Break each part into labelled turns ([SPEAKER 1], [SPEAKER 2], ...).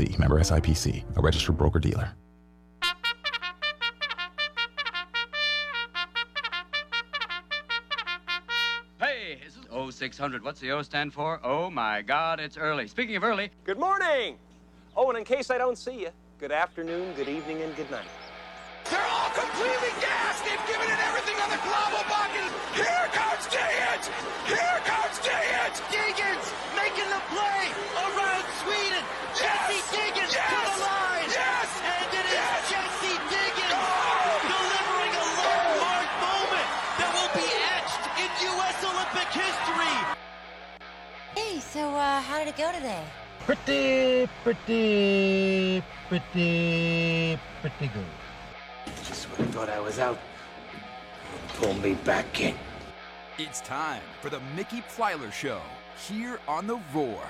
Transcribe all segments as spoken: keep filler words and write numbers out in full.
[SPEAKER 1] Member S I P C, a registered broker-dealer.
[SPEAKER 2] Hey, this is oh six hundred. What's the O stand for? Oh, my God, it's early. Speaking of early...
[SPEAKER 3] Good morning! Oh, and in case I don't see you, good afternoon, good evening, and good night.
[SPEAKER 4] They're all completely gassed! They've given it everything on the Globalbakken! Here comes Degens! Here comes Degens! Degens making the play around Sweden! Yes! Jesse Degens yes! to the line! Yes! And it is yes! Jesse Degens oh! delivering a landmark moment that will be etched in U S Olympic history!
[SPEAKER 5] Hey, so uh, how did it go today?
[SPEAKER 6] Pretty, pretty, pretty, pretty good.
[SPEAKER 7] Just when I thought I was out, pull me back in.
[SPEAKER 8] It's time for the Mickey Plyler Show, here on The Roar.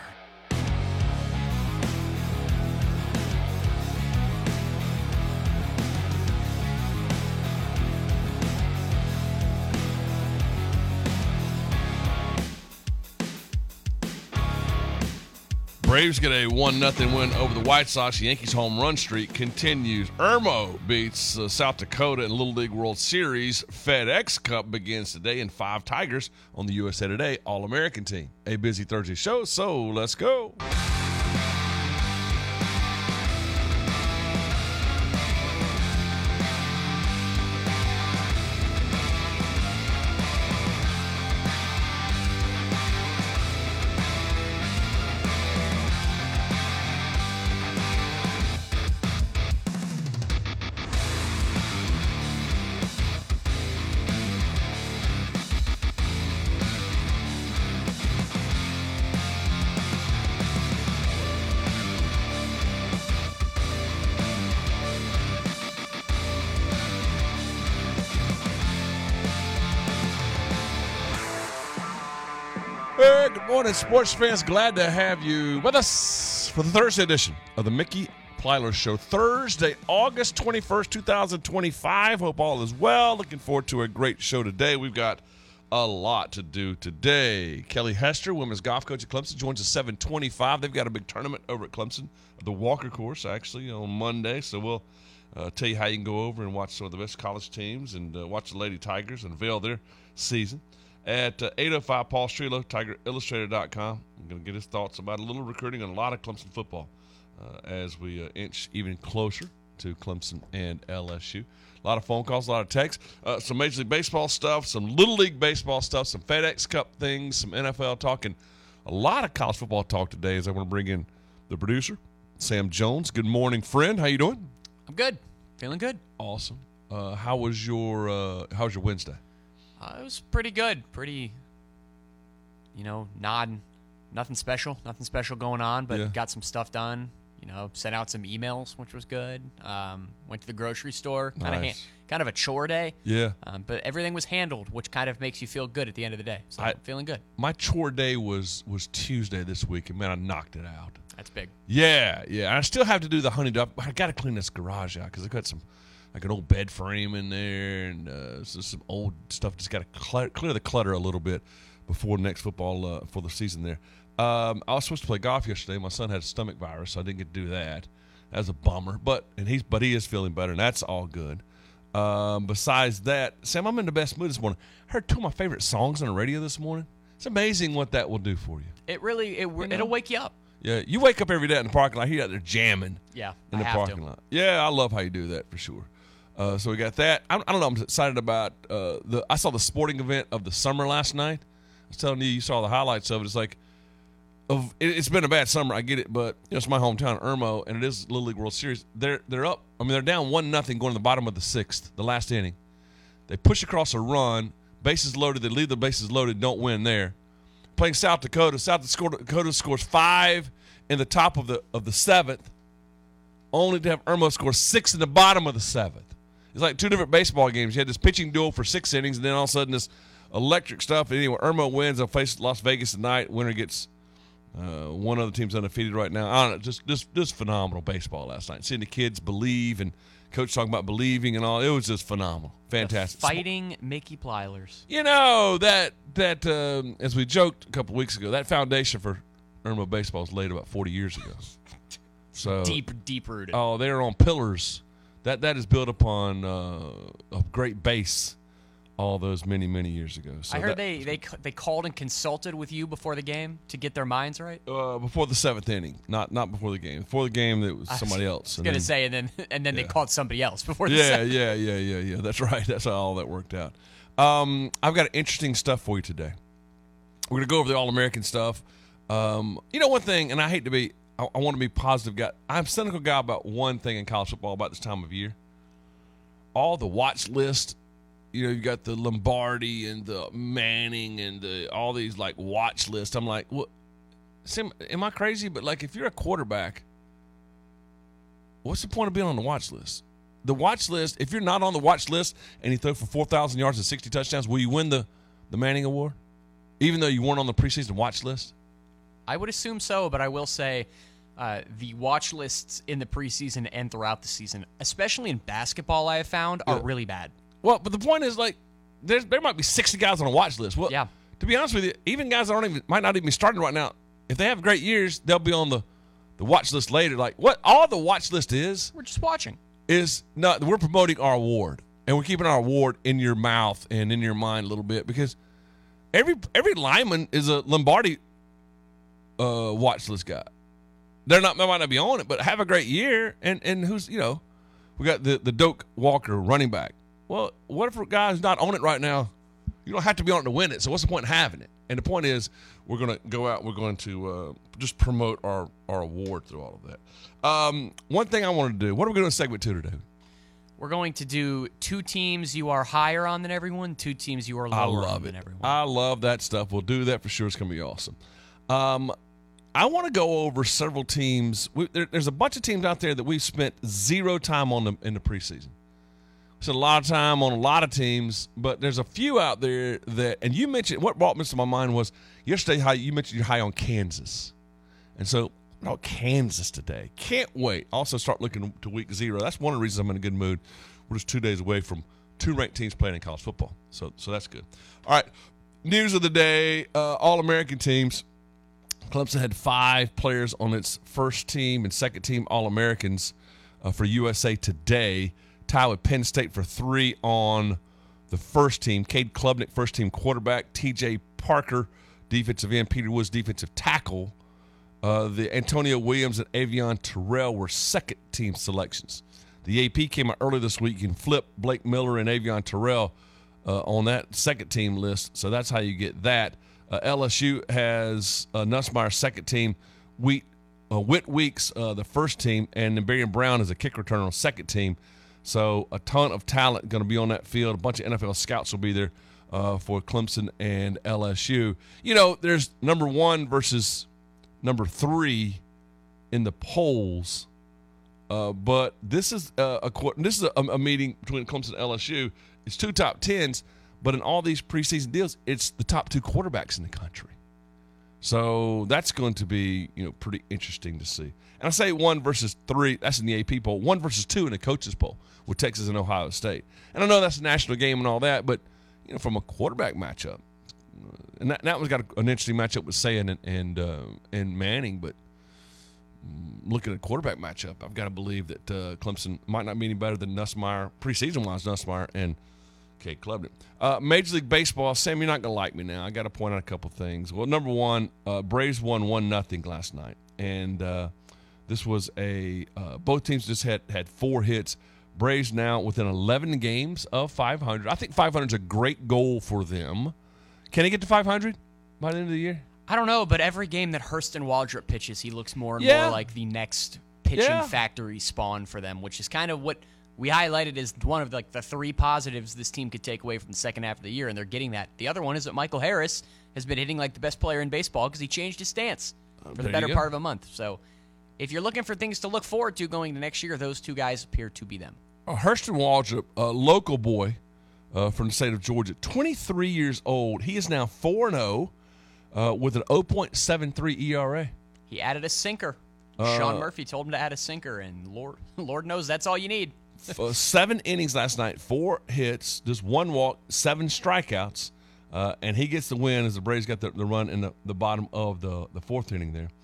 [SPEAKER 9] Braves get a one nothing win over the White Sox. Yankees home run streak continues. Irmo beats uh, South Dakota in Little League World Series. FedEx Cup begins today, and five Tigers on the U S A Today All-American team. A busy Thursday show, so let's go. Hey, good morning, sports fans. Glad to have you with us for the Thursday edition of the Mickey Plyler Show. Thursday, August twenty-first, twenty twenty-five. Hope all is well. Looking forward to a great show today. We've got a lot to do today. Kelly Hester, women's golf coach at Clemson, joins us seven twenty-five. They've got a big tournament over at Clemson, the Walker course, actually, on Monday. So we'll uh, tell you how you can go over and watch some of the best college teams and uh, watch the Lady Tigers unveil their season. At uh, eight oh five, Paul Strelo, Tiger Illustrator dot com. I'm going to get his thoughts about a little recruiting and a lot of Clemson football uh, as we uh, inch even closer to Clemson and L S U. A lot of phone calls, a lot of texts, uh, some Major League Baseball stuff, some Little League Baseball stuff, some FedEx Cup things, some N F L talk, and a lot of college football talk today as I want to bring in the producer, Sam Jones. Good morning, friend. How you doing?
[SPEAKER 10] I'm good. Feeling good.
[SPEAKER 9] Awesome. Uh, how was your uh, How was your Wednesday?
[SPEAKER 10] Uh, it was pretty good. Pretty, you know, not nothing special. Nothing special going on, but
[SPEAKER 9] Yeah.
[SPEAKER 10] got some stuff done. You know, sent out some emails, which was good. Um, went to the grocery store. Kind of,
[SPEAKER 9] Nice.
[SPEAKER 10] ha- kind of a chore day.
[SPEAKER 9] Yeah.
[SPEAKER 10] Um, but everything was handled, which kind of makes you feel good at the end of the day. So
[SPEAKER 9] I-
[SPEAKER 10] I'm feeling good.
[SPEAKER 9] My chore day was was Tuesday this week, and man, I knocked it out.
[SPEAKER 10] That's big.
[SPEAKER 9] Yeah, yeah. I still have to do the honeydew. I got to clean this garage out because I got some, like an old bed frame in there, and uh, so some old stuff. Just got to clear, clear the clutter a little bit before next football uh, for the season there. Um, I was supposed to play golf yesterday. My son had a stomach virus, so I didn't get to do that. That was a bummer, but and he's but he is feeling better, and that's all good. Um, besides that, Sam, I'm in the best mood this morning. I heard two of my favorite songs on the radio this morning. It's amazing what that will do for you.
[SPEAKER 10] It really, it,
[SPEAKER 9] know?
[SPEAKER 10] it'll wake you up.
[SPEAKER 9] Yeah, you wake up every day in the parking lot. You're out there jamming.
[SPEAKER 10] Yeah,
[SPEAKER 9] in the
[SPEAKER 10] I have
[SPEAKER 9] parking
[SPEAKER 10] to.
[SPEAKER 9] lot. Yeah, I love how you do that for sure. Uh, so we got that. I, I don't know. I'm excited about uh, the. I saw the sporting event of the summer last night. I was telling you, you saw the highlights of it. It's like, of it, it's been a bad summer. I get it, but you know, it's my hometown, Irmo, and it is Little League World Series. They're they're up. I mean, they're down one nothing going to the bottom of the sixth, the last inning. They push across a run, bases loaded. They leave the bases loaded, don't win there. Playing South Dakota. South Dakota scores five in the top of the of the seventh, only to have Irmo score six in the bottom of the seventh. It's like two different baseball games. You had this pitching duel for six innings, and then all of a sudden this electric stuff. And anyway, Irmo wins. They'll face Las Vegas tonight. Winner gets uh, one other team's undefeated right now. I don't know, just just just phenomenal baseball last night. Seeing the kids believe and coach talking about believing and all. It was just phenomenal, fantastic.
[SPEAKER 10] The fighting Mickey Plylers.
[SPEAKER 9] You know that that um, as we joked a couple weeks ago, that foundation for Irmo baseball was laid about forty years ago. So
[SPEAKER 10] deep, deep rooted.
[SPEAKER 9] Oh, they're on pillars. That that is built upon uh, a great base. All those many many years ago. So
[SPEAKER 10] I heard
[SPEAKER 9] that,
[SPEAKER 10] they they they called and consulted with you before the game to get their minds right.
[SPEAKER 9] uh, before the seventh inning, not not before the game. Before the game, it was somebody else.
[SPEAKER 10] I was gonna
[SPEAKER 9] then,
[SPEAKER 10] say, and then and then
[SPEAKER 9] yeah.
[SPEAKER 10] they called somebody else before the
[SPEAKER 9] Yeah,
[SPEAKER 10] seventh.
[SPEAKER 9] yeah, yeah, yeah, yeah. That's right. That's how all that worked out. Um, I've got interesting stuff for you today. We're gonna go over the All-American stuff. Um, you know, one thing, and I hate to be, I, I want to be positive guy. I'm a cynical guy about one thing in college football about this time of year. All the watch list. You know, you got the Lombardi and the Manning and the all these like watch lists. I'm like, what? Sim, am I crazy? But like, if you're a quarterback, what's the point of being on the watch list? The watch list. If you're not on the watch list and you throw for four thousand yards and sixty touchdowns, will you win the the Manning Award, even though you weren't on the preseason watch list?
[SPEAKER 10] I would assume so, but I will say uh, the watch lists in the preseason and throughout the season, especially in basketball, I have found are
[SPEAKER 9] Yeah.
[SPEAKER 10] really bad.
[SPEAKER 9] Well, but the point is, like, there's, there might be sixty guys on a watch list. Well,
[SPEAKER 10] Yeah.
[SPEAKER 9] to be honest with you, even guys that aren't even might not even be starting right now, if they have great years, they'll be on the, the watch list later. Like, what all the watch list is,
[SPEAKER 10] We're just watching.
[SPEAKER 9] is not we're promoting our award, and we're keeping our award in your mouth and in your mind a little bit because every every lineman is a Lombardi uh, watch list guy. They're not they might not be on it, but have a great year. And and who's you know, we got the the Doak Walker running back. Well, what if a guy's not on it right now? You don't have to be on it to win it. So what's the point in having it? And the point is, we're going to go out. We're going to uh, just promote our, our award through all of that. Um, one thing I wanted to do. What are we going to do in segment two today?
[SPEAKER 10] We're going to do two teams you are higher on than everyone, two teams you are lower
[SPEAKER 9] I love
[SPEAKER 10] on
[SPEAKER 9] it.
[SPEAKER 10] than everyone.
[SPEAKER 9] I love that stuff. We'll do that for sure. It's going to be awesome. Um, I want to go over several teams. We, there, there's a bunch of teams out there that we've spent zero time on them in the preseason. Spent a lot of time on a lot of teams, but there's a few out there that, and you mentioned, what brought this to my mind was yesterday how you mentioned you're high on Kansas. And so, no, Kansas today. Can't wait. Also start looking to week zero. That's one of the reasons I'm in a good mood. We're just two days away from two ranked teams playing in college football. So, so that's good. All right, news of the day, uh, All-American teams. Clemson had five players on its first team and second team All-Americans uh, for U S A today. Tie with Penn State for three on the first team. Cade Klubnik, first team quarterback. T J Parker, defensive end. Peter Woods, defensive tackle. Uh, the Antonio Williams and Avion Terrell were second team selections. The A P came out early this week. You can flip Blake Miller and Avion Terrell uh, on that second team list. So that's how you get that. Uh, L S U has uh, Nussmeier, second team. Wheat, uh, Whit Weeks, uh, the first team. And then Barry Brown is a kick returner on second team. So a ton of talent going to be on that field. A bunch of N F L scouts will be there uh, for Clemson and L S U. You know, there's number one versus number three in the polls, uh, but this is a, a this is a, a meeting between Clemson and L S U. It's two top tens, but in all these preseason deals, it's the top two quarterbacks in the country. So that's going to be, you know, pretty interesting to see. And I say one versus three, that's in the A P poll. One versus two in the coaches poll with Texas and Ohio State. And I know that's a national game and all that, but, you know, from a quarterback matchup, and that, that one's got an interesting matchup with Sayan and and, uh, and Manning, but looking at a quarterback matchup, I've got to believe that uh, Clemson might not be any better than Nussmeier, preseason-wise, Nussmeier and Cade Klubnik. Uh, Major League Baseball, Sam, you're not going to like me now. I got to point out a couple things. Well, number one, uh, Braves won one nothing last night, and uh, this was a uh, both teams just had had four hits. Braves now within eleven games of five hundred. I think five hundred is a great goal for them. Can he get to five hundred by the end of the year?
[SPEAKER 10] I don't know, but every game that Hurston Waldrop pitches, he looks more and
[SPEAKER 9] Yeah.
[SPEAKER 10] more like the next pitching
[SPEAKER 9] Yeah.
[SPEAKER 10] factory spawn for them, which is kind of what we highlighted as one of like the three positives this team could take away from the second half of the year, and they're getting that. The other one is that Michael Harris has been hitting like the best player in baseball because he changed his stance for
[SPEAKER 9] there
[SPEAKER 10] the
[SPEAKER 9] you
[SPEAKER 10] better
[SPEAKER 9] go.
[SPEAKER 10] part of a month. So if you're looking for things to look forward to going into next year, those two guys appear to be them.
[SPEAKER 9] Uh, Hurston Waldrop, a local boy uh, from the state of Georgia, twenty-three years old. He is now four and oh uh, with an oh point seven three E R A.
[SPEAKER 10] He added a sinker.
[SPEAKER 9] Uh,
[SPEAKER 10] Sean Murphy told him to add a sinker, and Lord, Lord knows that's all you need.
[SPEAKER 9] uh, seven innings last night, four hits, just one walk, seven strikeouts, uh, and he gets the win as the Braves got the, the run in the, the bottom of the, the fourth inning there.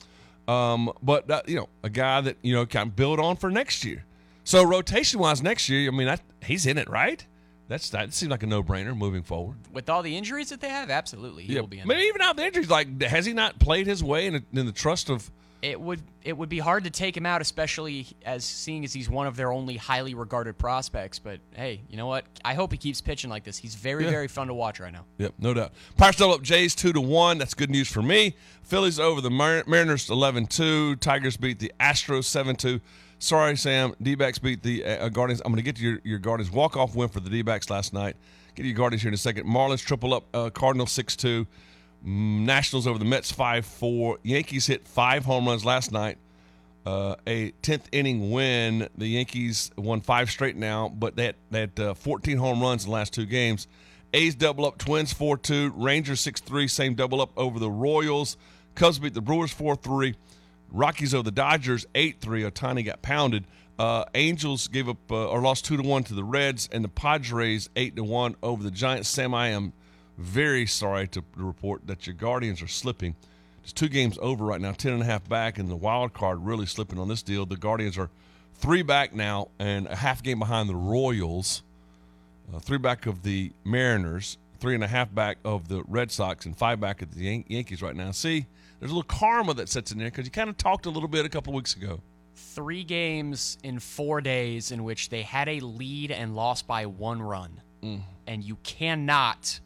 [SPEAKER 9] Um, but, uh, you know, a guy that, you know, can build on for next year. So rotation-wise next year, I mean, that, he's in it, right? That's That seems like a no-brainer moving forward.
[SPEAKER 10] With all the injuries that they have, absolutely, he
[SPEAKER 9] yeah,
[SPEAKER 10] will be in
[SPEAKER 9] maybe
[SPEAKER 10] there.
[SPEAKER 9] even out the injuries, like, has he not played his way in, a, in the trust of –
[SPEAKER 10] It would it would be hard to take him out, especially as seeing as he's one of their only highly regarded prospects. But hey, you know what? I hope he keeps pitching like this. He's very,
[SPEAKER 9] Yeah.
[SPEAKER 10] very fun to watch right now.
[SPEAKER 9] Yep, no doubt. Pirates double up Jays two to one. That's good news for me. Phillies over the Mar- Mariners eleven two. Tigers beat the Astros seven two. Sorry, Sam. D-backs beat the uh, Guardians. I'm going to get to your, your Guardians walk-off win for the D-backs last night. Get to your Guardians here in a second. Marlins triple up uh, Cardinals six two. Nationals over the Mets five four. Yankees hit five home runs last night. Uh, a tenth inning win. The Yankees won five straight now, but they had, they had uh, fourteen home runs in the last two games. A's double up Twins four two. Rangers six three. Same double up over the Royals. Cubs beat the Brewers four three. Rockies over the Dodgers eight three. Ohtani got pounded. Uh, Angels gave up uh, or lost two to one to the Reds, and the Padres eight to one over the Giants. Sam, I am very sorry to report that your Guardians are slipping. It's two games over right now, ten and a half back, and the wild card really slipping on this deal. The Guardians are three back now and a half game behind the Royals, uh, three back of the Mariners, three and a half back of the Red Sox, and five back of the Yan- Yankees right now. See, there's a little karma that sets in there because you kind of talked a little bit a couple of weeks ago.
[SPEAKER 10] Three games in four days in which they had a lead and lost by one run.
[SPEAKER 9] Mm.
[SPEAKER 10] And you cannot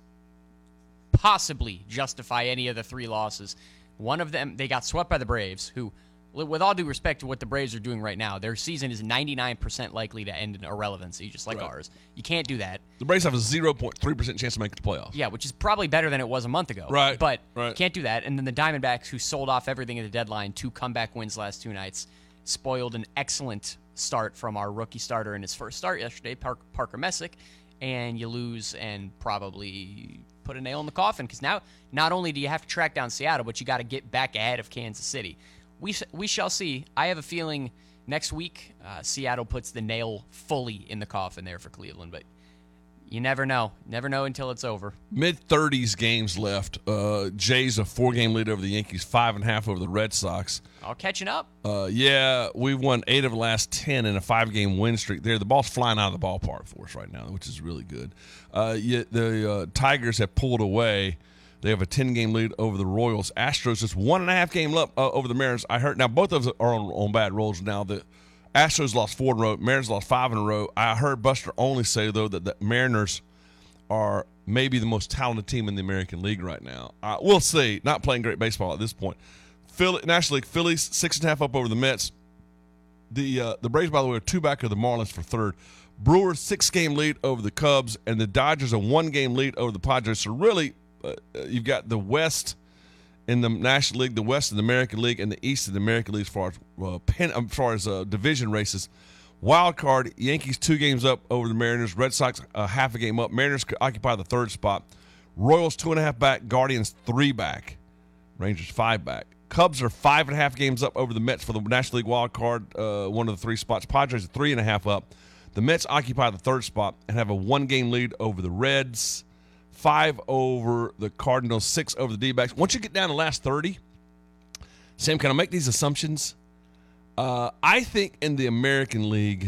[SPEAKER 10] possibly justify any of the three losses. One of them, they got swept by the Braves, who, with all due respect to what the Braves are doing right now, their season is ninety-nine percent likely to end in irrelevancy, just like
[SPEAKER 9] Right.
[SPEAKER 10] ours. You can't do that.
[SPEAKER 9] The Braves have a zero point three percent chance to make the playoffs.
[SPEAKER 10] Yeah, which is probably better than it was a month ago.
[SPEAKER 9] Right,
[SPEAKER 10] But
[SPEAKER 9] right.
[SPEAKER 10] can't do that. And then the Diamondbacks, who sold off everything at the deadline, two comeback wins last two nights, spoiled an excellent start from our rookie starter in his first start yesterday, Park, Parker Messick, and you lose and probably put a nail in the coffin because now not only do you have to track down Seattle, but you got to get back ahead of Kansas City. We we shall see. I have a feeling next week uh, Seattle puts the nail fully in the coffin there for Cleveland, but you never know. Never know until it's over.
[SPEAKER 9] Mid-thirties games left. Uh, Jays a four-game lead over the Yankees, five and a half over the Red Sox.
[SPEAKER 10] All catching up.
[SPEAKER 9] Uh, yeah, we've won eight of the last ten in a five-game win streak there. The ball's flying out of the ballpark for us right now, which is really good. Uh, yet the uh, Tigers have pulled away. They have a ten-game lead over the Royals. Astros just one and a half game up uh, over the Mariners. I heard now both of them are on, on bad rolls now. The Astros lost four in a row. Mariners lost five in a row. I heard Buster Olney say, though, that the Mariners are maybe the most talented team in the American League right now. Uh, we'll see. Not playing great baseball at this point. Philly, National League, Phillies six and a half up over the Mets. The uh, the Braves, by the way, are two back of the Marlins for third. Brewers six-game lead over the Cubs, and the Dodgers a one-game lead over the Padres. So really, uh, you've got the West in the National League, the West in the American League, and the East in the American League as far as uh, pen, as far as uh, division races. Wild card: Yankees two games up over the Mariners. Red Sox uh, half a game up. Mariners occupy the third spot. Royals two and a half back. Guardians three back. Rangers five back. Cubs are five and a half games up over the Mets for the National League wild card, uh, one of the three spots. Padres are three and a half up. The Mets occupy the third spot and have a one-game lead over the Reds, five over the Cardinals, six over the D-backs. Once you get down to the last thirty, Sam, can I make these assumptions? Uh, I think in the American League,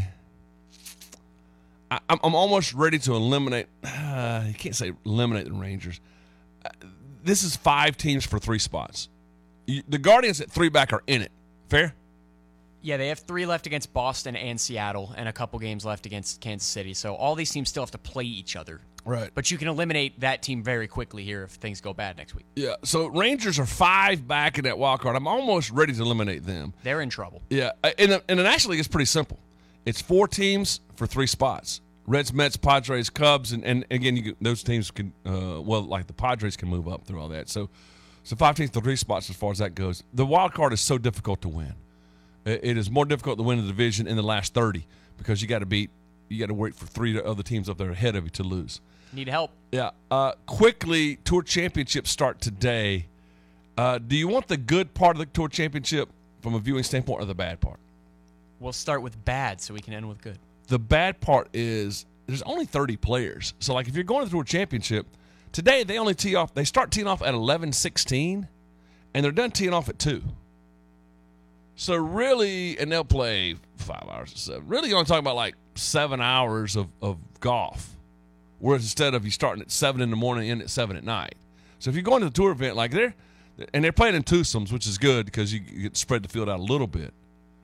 [SPEAKER 9] I, I'm, I'm almost ready to eliminate. Uh, you can't say eliminate the Rangers. Uh, this is five teams for three spots. You, the Guardians at three back are in it. Fair?
[SPEAKER 10] Yeah, they have three left against Boston and Seattle and a couple games left against Kansas City. So all these teams still have to play each other.
[SPEAKER 9] Right.
[SPEAKER 10] But you can eliminate that team very quickly here if things go bad next week.
[SPEAKER 9] Yeah, so Rangers are five back in that wild card. I'm almost ready to eliminate them.
[SPEAKER 10] They're in trouble.
[SPEAKER 9] Yeah, in the, in the National League, it's pretty simple. It's four teams for three spots. Reds, Mets, Padres, Cubs, and, and again, you, those teams can, uh, well, like the Padres can move up through all that. So so five teams for three spots as far as that goes. The wild card is so difficult to win. It, it is more difficult to win the division in the last thirty because you got to beat, you got to wait for three other teams up there ahead of you to lose.
[SPEAKER 10] Need help.
[SPEAKER 9] Yeah. Uh, quickly, Tour Championships start today. Uh, do you want the good part of the Tour Championship from a viewing standpoint or the bad part?
[SPEAKER 10] We'll start with bad so we can end with good.
[SPEAKER 9] The bad part is there's only thirty players. So, like, if you're going to the Tour Championship, today they only tee off, they start teeing off at eleven sixteen, and they're done teeing off at two. So really, and they'll play five hours or seven. Really, you're only talking about like seven hours of, of golf. Whereas instead of you starting at seven in the morning and ending at seven at night. So if you're going to the tour event, like they're, and they're playing in twosomes, which is good because you get spread the field out a little bit.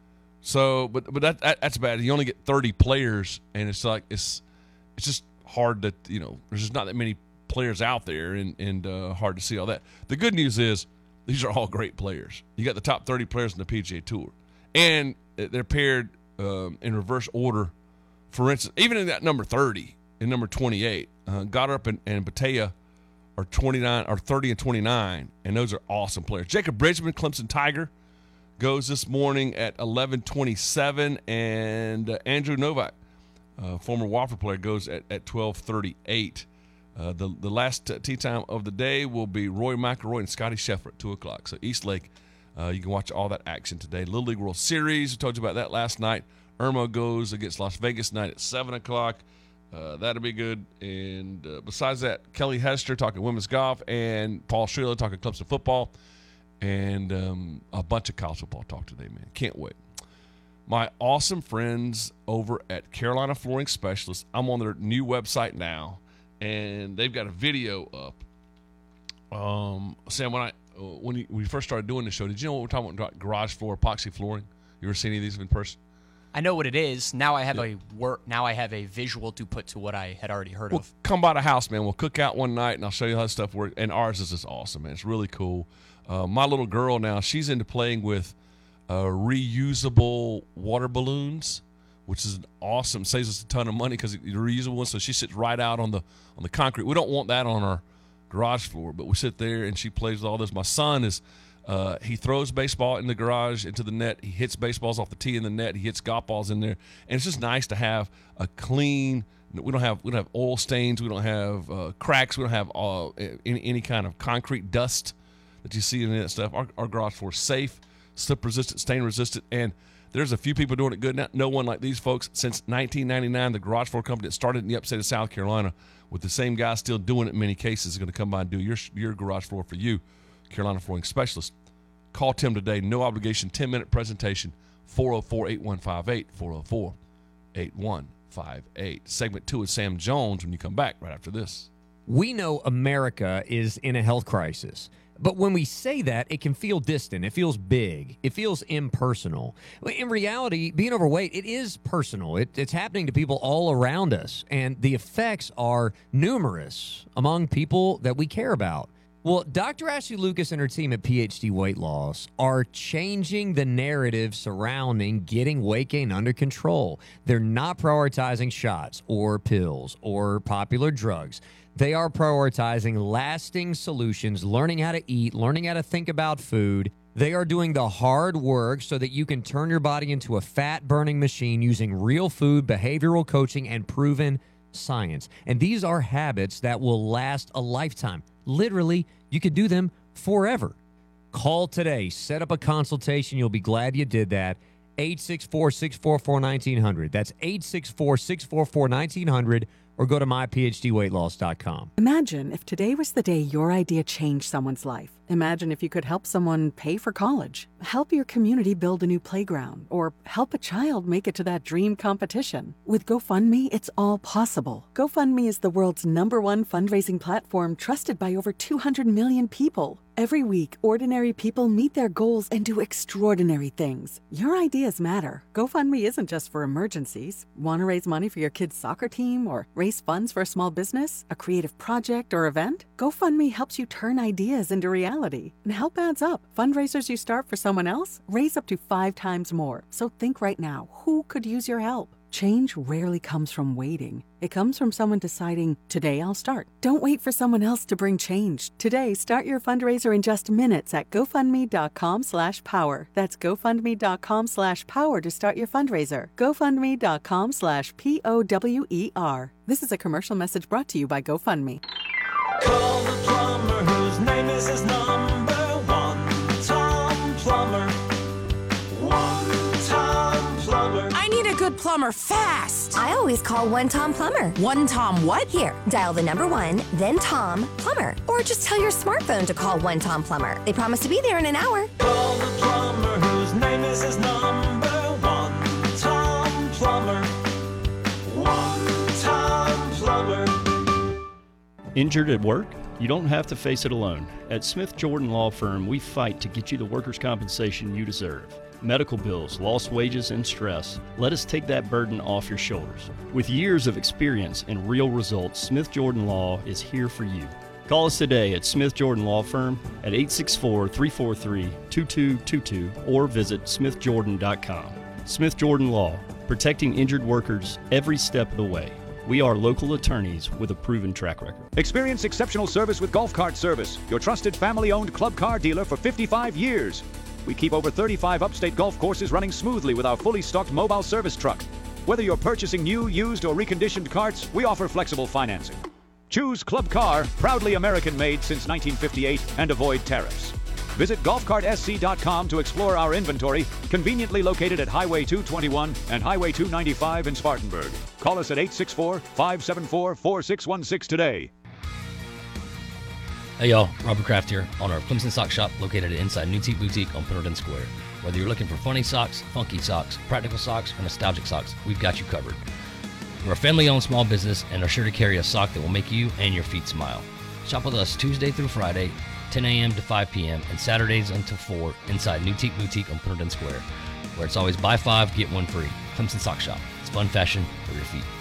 [SPEAKER 9] So, but but that, that that's bad. You only get thirty players, and it's like it's it's just hard that you know there's just not that many players out there, and and uh, hard to see all that. The good news is these are all great players. You got the top thirty players in the P G A Tour, and they're paired um, in reverse order. For instance, even in that number thirty and number twenty-eight, uh, Goddard and, and Batea are twenty-nine, or thirty and twenty-nine, and those are awesome players. Jacob Bridgman, Clemson Tiger, goes this morning at eleven twenty-seven, and uh, Andrew Novak, uh, former Wofford player, goes at, at twelve thirty-eight. Uh, the the last uh, tee time of the day will be Roy McIlroy and Scotty Scheffler at two o'clock. So East Lake, uh, you can watch all that action today. Little League World Series, we told you about that last night. Irmo goes against Las Vegas tonight at seven o'clock. Uh, that'll be good. And uh, besides that, Kelly Hester talking women's golf, and Paul Streeler talking Clemson football. And um, a bunch of college football talk today, man. Can't wait. My awesome friends over at Carolina Flooring Specialists, I'm on their new website now, and they've got a video up. Um, Sam, when I when you, when we first started doing the show, did you know what we're talking about? Garage floor, epoxy flooring. You ever seen any of these in person?
[SPEAKER 10] I know what it is. Now I have
[SPEAKER 9] Yeah.
[SPEAKER 10] a work. Now I have a visual to put to what I had already heard
[SPEAKER 9] Well,
[SPEAKER 10] of.
[SPEAKER 9] come by the house, man. We'll cook out one night, and I'll show you how this stuff works. And ours is just awesome, man. It's really cool. Uh, my little girl now, she's into playing with uh, reusable water balloons, which is awesome. Saves us a ton of money because they're reusable ones. So she sits right out on the on the concrete. We don't want that on our garage floor, but we sit there and she plays with all this. My son is uh, he throws baseball in the garage into the net. He hits baseballs off the tee in the net. He hits golf balls in there, and it's just nice to have a clean. We don't have we don't have oil stains. We don't have uh, cracks. We don't have uh, any any kind of concrete dust that you see in that stuff. Our, our garage floor is safe, slip resistant, stain resistant, and there's a few people doing it good now. No one like these folks since nineteen ninety-nine. The garage floor company that started in the upstate of South Carolina, with the same guy still doing it in many cases, is going to come by and do your your garage floor for you. Carolina Flooring Specialist. Call Tim today. No obligation. ten minute presentation. four oh four, eight one five eight. four oh four, eight one five eight. Segment two is Sam Jones when you come back right after this.
[SPEAKER 11] We know America is in a health crisis. But when we say that, it can feel distant. It feels big. It feels impersonal. In reality, being overweight, it is personal. It, it's happening to people all around us, and the effects are numerous among people that we care about. Well, Doctor Ashley Lucas and her team at P H D Weight Loss are changing the narrative surrounding getting weight gain under control. They're not prioritizing shots or pills or popular drugs. They are prioritizing lasting solutions, learning how to eat, learning how to think about food. They are doing the hard work so that you can turn your body into a fat-burning machine using real food, behavioral coaching, and proven science. And these are habits that will last a lifetime. Literally, you could do them forever. Call today. Set up a consultation. You'll be glad you did that. eight six four, six four four, one nine zero zero. That's eight six four, six four four, one nine zero zero. Or go to my p h d weight loss dot com.
[SPEAKER 12] Imagine if today was the day your idea changed someone's life. Imagine if you could help someone pay for college, help your community build a new playground, or help a child make it to that dream competition. With GoFundMe, it's all possible. GoFundMe is the world's number one fundraising platform trusted by over two hundred million people. Every week, ordinary people meet their goals and do extraordinary things. Your ideas matter. GoFundMe isn't just for emergencies. Want to raise money for your kid's soccer team or raise funds for a small business, a creative project, or event? GoFundMe helps you turn ideas into reality. And help adds up. Fundraisers you start for someone else raise up to five times more. So think right now, who could use your help? Change rarely comes from waiting. It comes from someone deciding, today I'll start. Don't wait for someone else to bring change. Today, start your fundraiser in just minutes at GoFundMe.com slash power. That's GoFundMe.com slash power to start your fundraiser. GoFundMe.com slash P O W E R. This is a commercial message brought to you by GoFundMe.
[SPEAKER 4] Call the plumber whose name is his number one. Tom Plumber. One Tom Plumber.
[SPEAKER 13] I need a good plumber fast.
[SPEAKER 5] I always call One Tom Plumber.
[SPEAKER 13] One Tom what?
[SPEAKER 5] Here, dial the number one, then Tom Plumber. Or just tell your smartphone to call One Tom Plumber. They promise to be there in an hour.
[SPEAKER 4] Call the plumber whose name
[SPEAKER 14] Service's number one, Tom Plumber. One Tom Plumber.
[SPEAKER 15] Injured at work? You don't have to face it alone. At Smith Jordan Law Firm, we fight to get you the workers' compensation you deserve. Medical bills, lost wages, and stress. Let us take that burden off your shoulders. With years of experience and real results, Smith Jordan Law is here for you. Call us today at Smith Jordan Law Firm at eight six four, three four three, two two two two or visit smith jordan dot com. Smith Jordan Law, protecting injured workers every step of the way. We are local attorneys with a proven track record.
[SPEAKER 16] Experience exceptional service with Golf Cart Service, your trusted family-owned club car dealer for fifty-five years. We keep over thirty-five upstate golf courses running smoothly with our fully stocked mobile service truck. Whether you're purchasing new, used, or reconditioned carts, we offer flexible financing. Choose Club Car, proudly American-made since nineteen fifty-eight, and avoid tariffs. Visit golf cart s c dot com to explore our inventory, conveniently located at Highway two twenty-one and Highway two ninety-five in Spartanburg. Call us at eight six four, five seven four, four six one six today.
[SPEAKER 17] Hey y'all, Robert Kraft here, owner of Clemson Sock Shop located inside Newtique Boutique on Pendleton Square. Whether you're looking for funny socks, funky socks, practical socks, or nostalgic socks, we've got you covered. We're a family-owned small business and are sure to carry a sock that will make you and your feet smile. Shop with us Tuesday through Friday, ten a.m. to five p.m., and Saturdays until four inside Newtique Boutique on Pendleton Square, where it's always buy five, get one free. Clemson Sock Shop. It's fun fashion for your feet.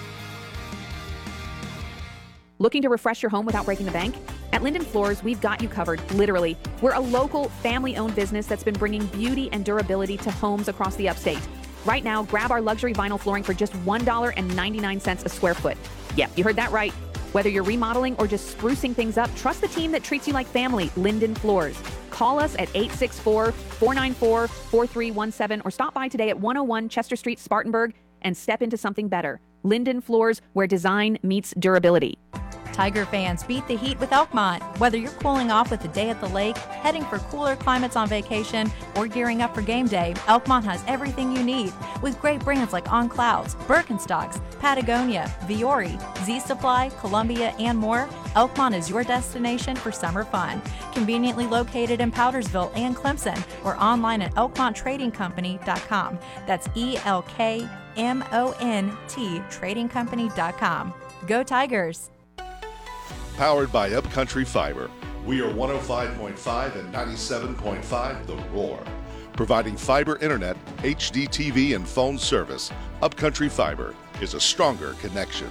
[SPEAKER 18] Looking to refresh your home without breaking the bank? At Linden Floors, we've got you covered, literally. We're a local, family-owned business that's been bringing beauty and durability to homes across the upstate. Right now, grab our luxury vinyl flooring for just one dollar and ninety-nine cents a square foot. Yep, you heard that right. Whether you're remodeling or just sprucing things up, trust the team that treats you like family, Linden Floors. Call us at eight six four, four nine four, four three one seven or stop by today at one oh one Chester Street, Spartanburg, and step into something better. Linden Floors, where design meets durability.
[SPEAKER 19] Tiger fans, beat the heat with Elkmont. Whether you're cooling off with a day at the lake, heading for cooler climates on vacation, or gearing up for game day, Elkmont has everything you need. With great brands like On Clouds, Birkenstocks, Patagonia, Viore, Z Supply, Columbia, and more, Elkmont is your destination for summer fun. Conveniently located in Powdersville and Clemson, or online at elkmont trading company dot com. That's E L K M O N T trading company dot com. Go Tigers!
[SPEAKER 20] Powered by Upcountry Fiber. We are one oh five point five and ninety-seven point five The Roar. Providing fiber internet, H D T V, and phone service, Upcountry Fiber is a stronger connection.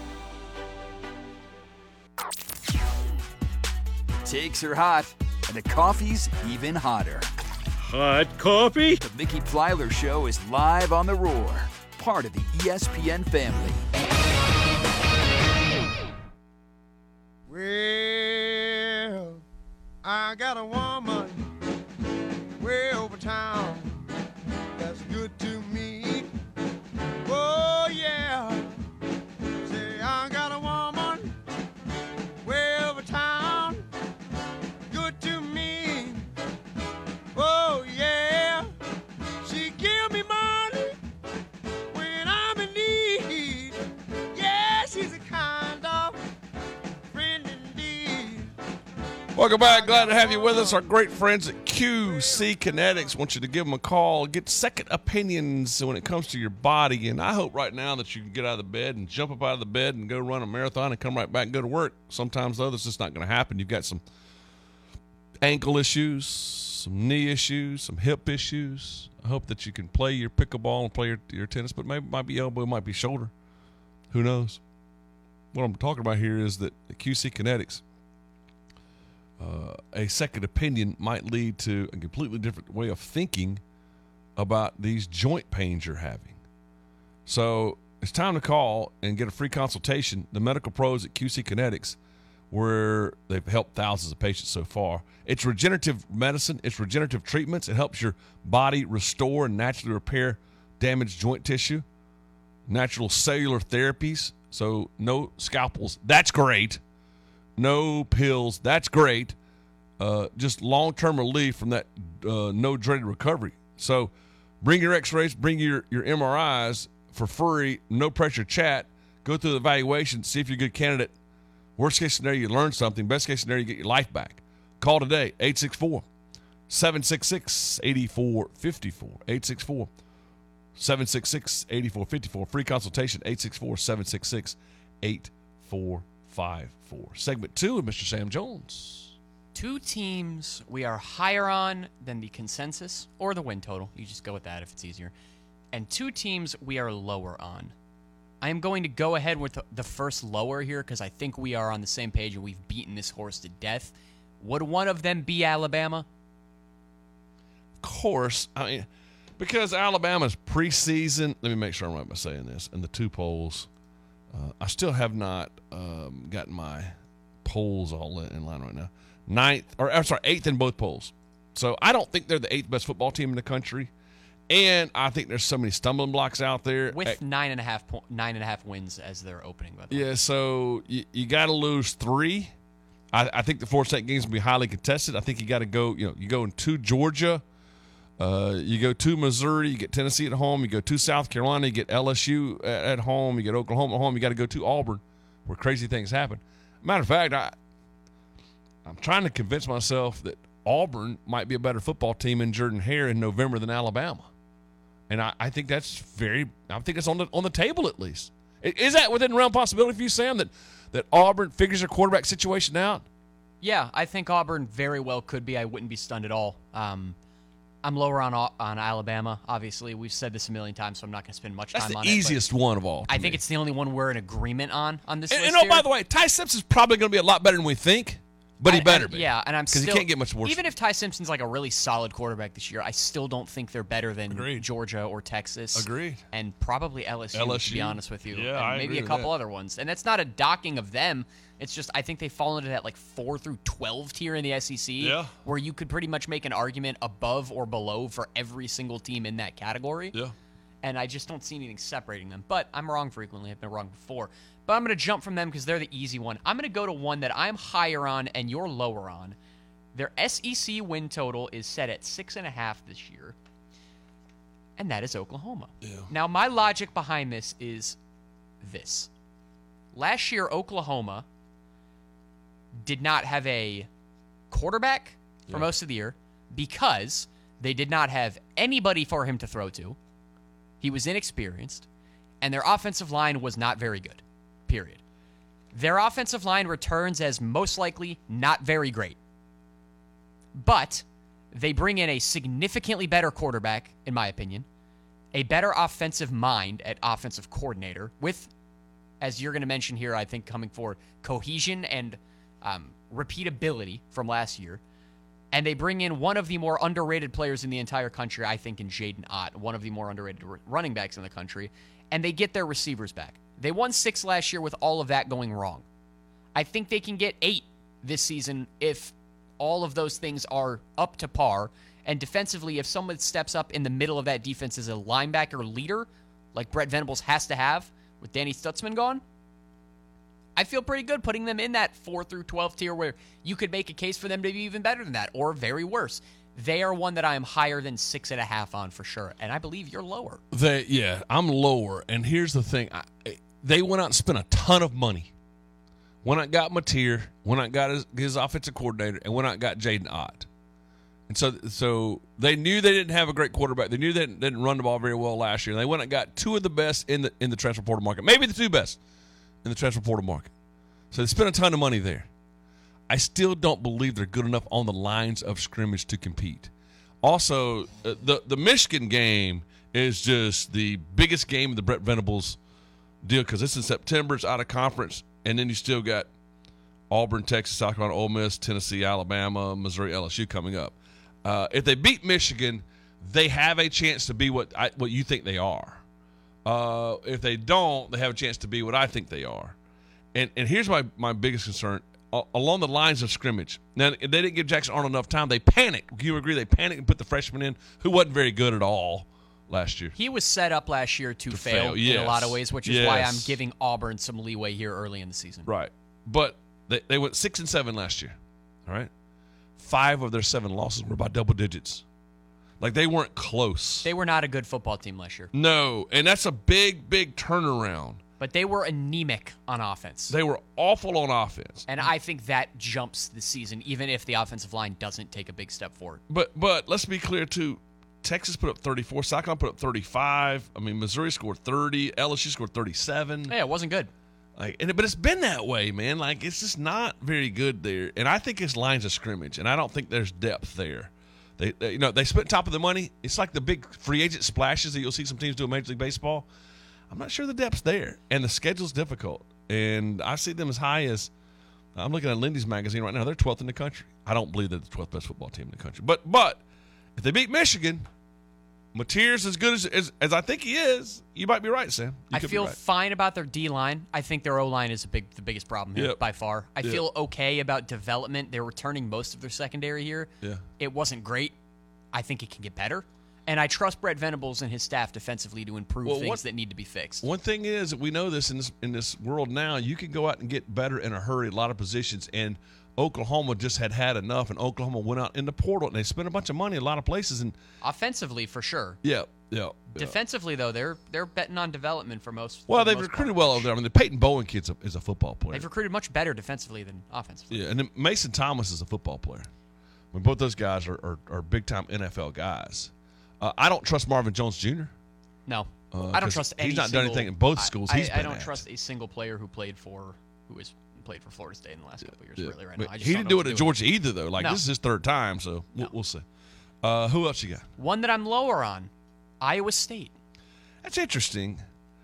[SPEAKER 8] Takes are hot, and the coffee's even hotter.
[SPEAKER 21] Hot coffee?
[SPEAKER 8] The Mickey Plyler Show is live on The Roar, part of the E S P N family.
[SPEAKER 22] Well, I got a woman way over town that's good to me. Oh, yeah. Say, I got a woman way over town, good to me. Oh, yeah. She give me money when I'm in need. Yeah, she's a kind of
[SPEAKER 9] Welcome back. Glad to have you with us. Our great friends at Q C Kinetics want you to give them a call. Get second opinions when it comes to your body. And I hope right now that you can get out of the bed and jump up out of the bed and go run a marathon and come right back and go to work. Sometimes, though, that's just not going to happen. You've got some ankle issues, some knee issues, some hip issues. I hope that you can play your pickleball and play your, your tennis, but maybe it might be elbow, it might be shoulder. Who knows? What I'm talking about here is that at Q C Kinetics, Uh, a second opinion might lead to a completely different way of thinking about these joint pains you're having. So it's time to call and get a free consultation. The medical pros at Q C Kinetics, where they've helped thousands of patients so far. It's regenerative medicine. It's regenerative treatments. It helps your body restore and naturally repair damaged joint tissue. Natural cellular therapies. So no scalpels. That's great. No pills. That's great. Uh, just long-term relief from that uh, no dreaded recovery. So bring your x-rays, bring your, your M R Is for free, no pressure chat. Go through the evaluation, see if you're a good candidate. Worst case scenario, you learn something. Best case scenario, you get your life back. Call today, eight six four, seven six six, eight four five four. eight six four, seven six six, eight four five four. Free consultation, eight six four, seven six six, eight four five four. Segment two of Mister Sam Jones.
[SPEAKER 10] Two teams we are higher on than the consensus or the win total. You just go with that if it's easier. And two teams we are lower on. I am going to go ahead with the first lower here because I think we are on the same page and we've beaten this horse to death. Would one of them be Alabama?
[SPEAKER 9] Of course. I mean, because Alabama's preseason, let me make sure I'm right by saying this, and the two polls, uh, I still have not um, gotten my polls all in line right now. Ninth, or I'm sorry, eighth in both polls. So I don't think they're the eighth best football team in the country. And I think there's so many stumbling blocks out there.
[SPEAKER 10] With At, nine and a half po- nine and a half wins as their opening. By the
[SPEAKER 9] yeah,
[SPEAKER 10] way.
[SPEAKER 9] so you, you got to lose three. I, I think the Florida State games will be highly contested. I think you got to go. You know, you go into Georgia, uh, you go to Missouri, you get Tennessee at home, you go to South Carolina, you get L S U at, at home, you get Oklahoma at home. You got to go to Auburn, where crazy things happen. Matter of fact, I I'm trying to convince myself that Auburn might be a better football team in Jordan Hare in November than Alabama. And I, I think that's very – I think it's on the on the table at least. Is that within realm possibility for you, Sam, that, that Auburn figures their quarterback situation out?
[SPEAKER 10] Yeah, I think Auburn very well could be. I wouldn't be stunned at all. Um, I'm lower on on Alabama, obviously. We've said this a million times, so I'm not going to spend much
[SPEAKER 9] that's
[SPEAKER 10] time on it.
[SPEAKER 9] That's the easiest one of all.
[SPEAKER 10] I think me. It's the only one we're in agreement on on this
[SPEAKER 9] and,
[SPEAKER 10] list
[SPEAKER 9] And, oh,
[SPEAKER 10] here.
[SPEAKER 9] by the way, Ty Simpson's probably going to be a lot better than we think. But he
[SPEAKER 10] I,
[SPEAKER 9] better
[SPEAKER 10] I,
[SPEAKER 9] be.
[SPEAKER 10] Yeah, and I'm still
[SPEAKER 9] because he can't get much worse.
[SPEAKER 10] Even if Ty Simpson's like a really solid quarterback this year, I still don't think they're better than
[SPEAKER 9] Agreed.
[SPEAKER 10] Georgia or Texas.
[SPEAKER 9] Agreed.
[SPEAKER 10] And probably L S U,
[SPEAKER 9] L S U.
[SPEAKER 10] to be honest with you.
[SPEAKER 9] Yeah,
[SPEAKER 10] and
[SPEAKER 9] I
[SPEAKER 10] maybe
[SPEAKER 9] agree
[SPEAKER 10] a
[SPEAKER 9] with
[SPEAKER 10] couple
[SPEAKER 9] that.
[SPEAKER 10] other ones. And that's not a docking of them. It's just I think they fall into that like four through twelve tier in the S E C,
[SPEAKER 9] Yeah.
[SPEAKER 10] where you could pretty much make an argument above or below for every single team in that category.
[SPEAKER 9] Yeah.
[SPEAKER 10] And I just don't see anything separating them. But I'm wrong frequently. I've been wrong before. But I'm going to jump from them because they're the easy one. I'm going to go to one that I'm higher on and you're lower on. Their S E C win total is set at six and a half this year, and that is Oklahoma.
[SPEAKER 9] Yeah.
[SPEAKER 10] Now, my logic behind this is this. Last year, Oklahoma did not have a quarterback for
[SPEAKER 9] Yeah.
[SPEAKER 10] most of the year because they did not have anybody for him to throw to. He was inexperienced, and their offensive line was not very good, period. Their offensive line returns as most likely not very great. But they bring in a significantly better quarterback, in my opinion, a better offensive mind at offensive coordinator with, as you're going to mention here, I think coming forward, cohesion and um, repeatability from last year. And they bring in one of the more underrated players in the entire country, I think, in Jaden Ott, one of the more underrated r- running backs in the country. And they get their receivers back. They won six last year with all of that going wrong. I think they can get eight this season if all of those things are up to par. And defensively, if someone steps up in the middle of that defense as a linebacker leader, like Brett Venables has to have with Danny Stutzman gone, I feel pretty good putting them in that four through twelve tier where you could make a case for them to be even better than that, or very worse. They are one that I am higher than six and a half on for sure, and I believe you're lower.
[SPEAKER 9] They, yeah, I'm lower. And here's the thing. I, they went out and spent a ton of money. Went out and got Mateer, went out and got his, his offensive coordinator, and went out and got Jaden Ott. And so so they knew they didn't have a great quarterback. They knew they didn't, didn't run the ball very well last year. And they went out and got two of the best in the in the transfer portal market, maybe the two best in the transfer portal market. So they spent a ton of money there. I still don't believe they're good enough on the lines of scrimmage to compete. Also, uh, the the Michigan game is just the biggest game of the Brett Venables deal because it's in September. It's out of conference, and then you still got Auburn, Texas, South Carolina, Ole Miss, Tennessee, Alabama, Missouri, L S U coming up. Uh, if they beat Michigan, they have a chance to be what I, what you think they are. Uh, if they don't, they have a chance to be what I think they are. And and here's my, my biggest concern. Uh, along the lines of scrimmage. Now, they didn't give Jackson Arnold enough time. They panicked. Do you agree? They panicked and put the freshman in who wasn't very good at all last year.
[SPEAKER 10] He was set up last year to,
[SPEAKER 9] To
[SPEAKER 10] fail,
[SPEAKER 9] fail, yes.
[SPEAKER 10] in a lot of ways, which is
[SPEAKER 9] Yes.
[SPEAKER 10] why I'm giving Auburn some leeway here early in the season.
[SPEAKER 9] Right. But they, they went six and seven last year. All right. Five of their seven losses were by double digits. Like they weren't close.
[SPEAKER 10] They were not a good football team last year.
[SPEAKER 9] No, and that's a big, big turnaround.
[SPEAKER 10] But they were anemic on offense.
[SPEAKER 9] They were awful on offense.
[SPEAKER 10] And I think that jumps the season, even if the offensive line doesn't take a big step forward.
[SPEAKER 9] But but let's be clear, too. Texas put up thirty-four. South put up thirty-five. I mean, Missouri scored thirty. L S U scored thirty-seven.
[SPEAKER 10] Yeah, it wasn't good.
[SPEAKER 9] Like, and, but it's been that way, man. Like, it's just not very good there. And I think it's lines of scrimmage, and I don't think there's depth there. They, they you know, they spent top of the money. It's like the big free agent splashes that you'll see some teams do in Major League Baseball. I'm not sure the depth's there, and the schedule's difficult. And I see them as high as I'm looking at Lindy's magazine right now. They're twelfth in the country. I don't believe they're the twelfth best football team in the country. But but if they beat Michigan, Mateer's as good as, as as I think he is. You might be right, Sam. You
[SPEAKER 10] I
[SPEAKER 9] could be
[SPEAKER 10] feel
[SPEAKER 9] right.
[SPEAKER 10] fine about their D-line. I think their O-line is a big, the biggest problem here
[SPEAKER 9] Yep.
[SPEAKER 10] by far. I
[SPEAKER 9] Yep.
[SPEAKER 10] feel okay about development. They're returning most of their secondary here.
[SPEAKER 9] Yeah.
[SPEAKER 10] It wasn't great. I think it can get better. And I trust Brett Venables and his staff defensively to improve
[SPEAKER 9] Well,
[SPEAKER 10] things
[SPEAKER 9] what-
[SPEAKER 10] that need to be fixed.
[SPEAKER 9] One thing is that we know this in this in this world now. You can go out and get better in a hurry. A lot of positions, and Oklahoma just had had enough, and Oklahoma went out in the portal and they spent a bunch of money in a lot of places. And
[SPEAKER 10] Offensively, for sure.
[SPEAKER 9] yeah, yeah. yeah.
[SPEAKER 10] Defensively, though, they're they're betting on development for most.
[SPEAKER 9] Well,
[SPEAKER 10] for the
[SPEAKER 9] they've
[SPEAKER 10] most
[SPEAKER 9] recruited
[SPEAKER 10] part.
[SPEAKER 9] well over there. I mean, the Peyton Bowen kid's a, is a football player.
[SPEAKER 10] They've recruited much better defensively than offensively.
[SPEAKER 9] Yeah, and then Mason Thomas is a football player. I mean, both those guys are, are, are big-time N F L guys. Uh, I don't trust Marvin Jones Junior
[SPEAKER 10] No,
[SPEAKER 9] Uh,
[SPEAKER 10] I don't
[SPEAKER 9] 'cause
[SPEAKER 10] trust any
[SPEAKER 9] he's not
[SPEAKER 10] single,
[SPEAKER 9] done anything in both schools
[SPEAKER 10] I,
[SPEAKER 9] he's
[SPEAKER 10] I
[SPEAKER 9] been
[SPEAKER 10] don't
[SPEAKER 9] at.
[SPEAKER 10] trust a single player who played for who has played for Florida State in the last couple of years.
[SPEAKER 9] Yeah.
[SPEAKER 10] Really, right
[SPEAKER 9] But
[SPEAKER 10] now, I just
[SPEAKER 9] he
[SPEAKER 10] don't
[SPEAKER 9] didn't
[SPEAKER 10] know
[SPEAKER 9] do
[SPEAKER 10] what
[SPEAKER 9] it
[SPEAKER 10] to
[SPEAKER 9] at
[SPEAKER 10] do with
[SPEAKER 9] Georgia either, though. Like,
[SPEAKER 10] No.
[SPEAKER 9] this is his third time, so we'll, we'll see. Uh, who else you got?
[SPEAKER 10] One that I'm lower on, Iowa State.
[SPEAKER 9] That's interesting.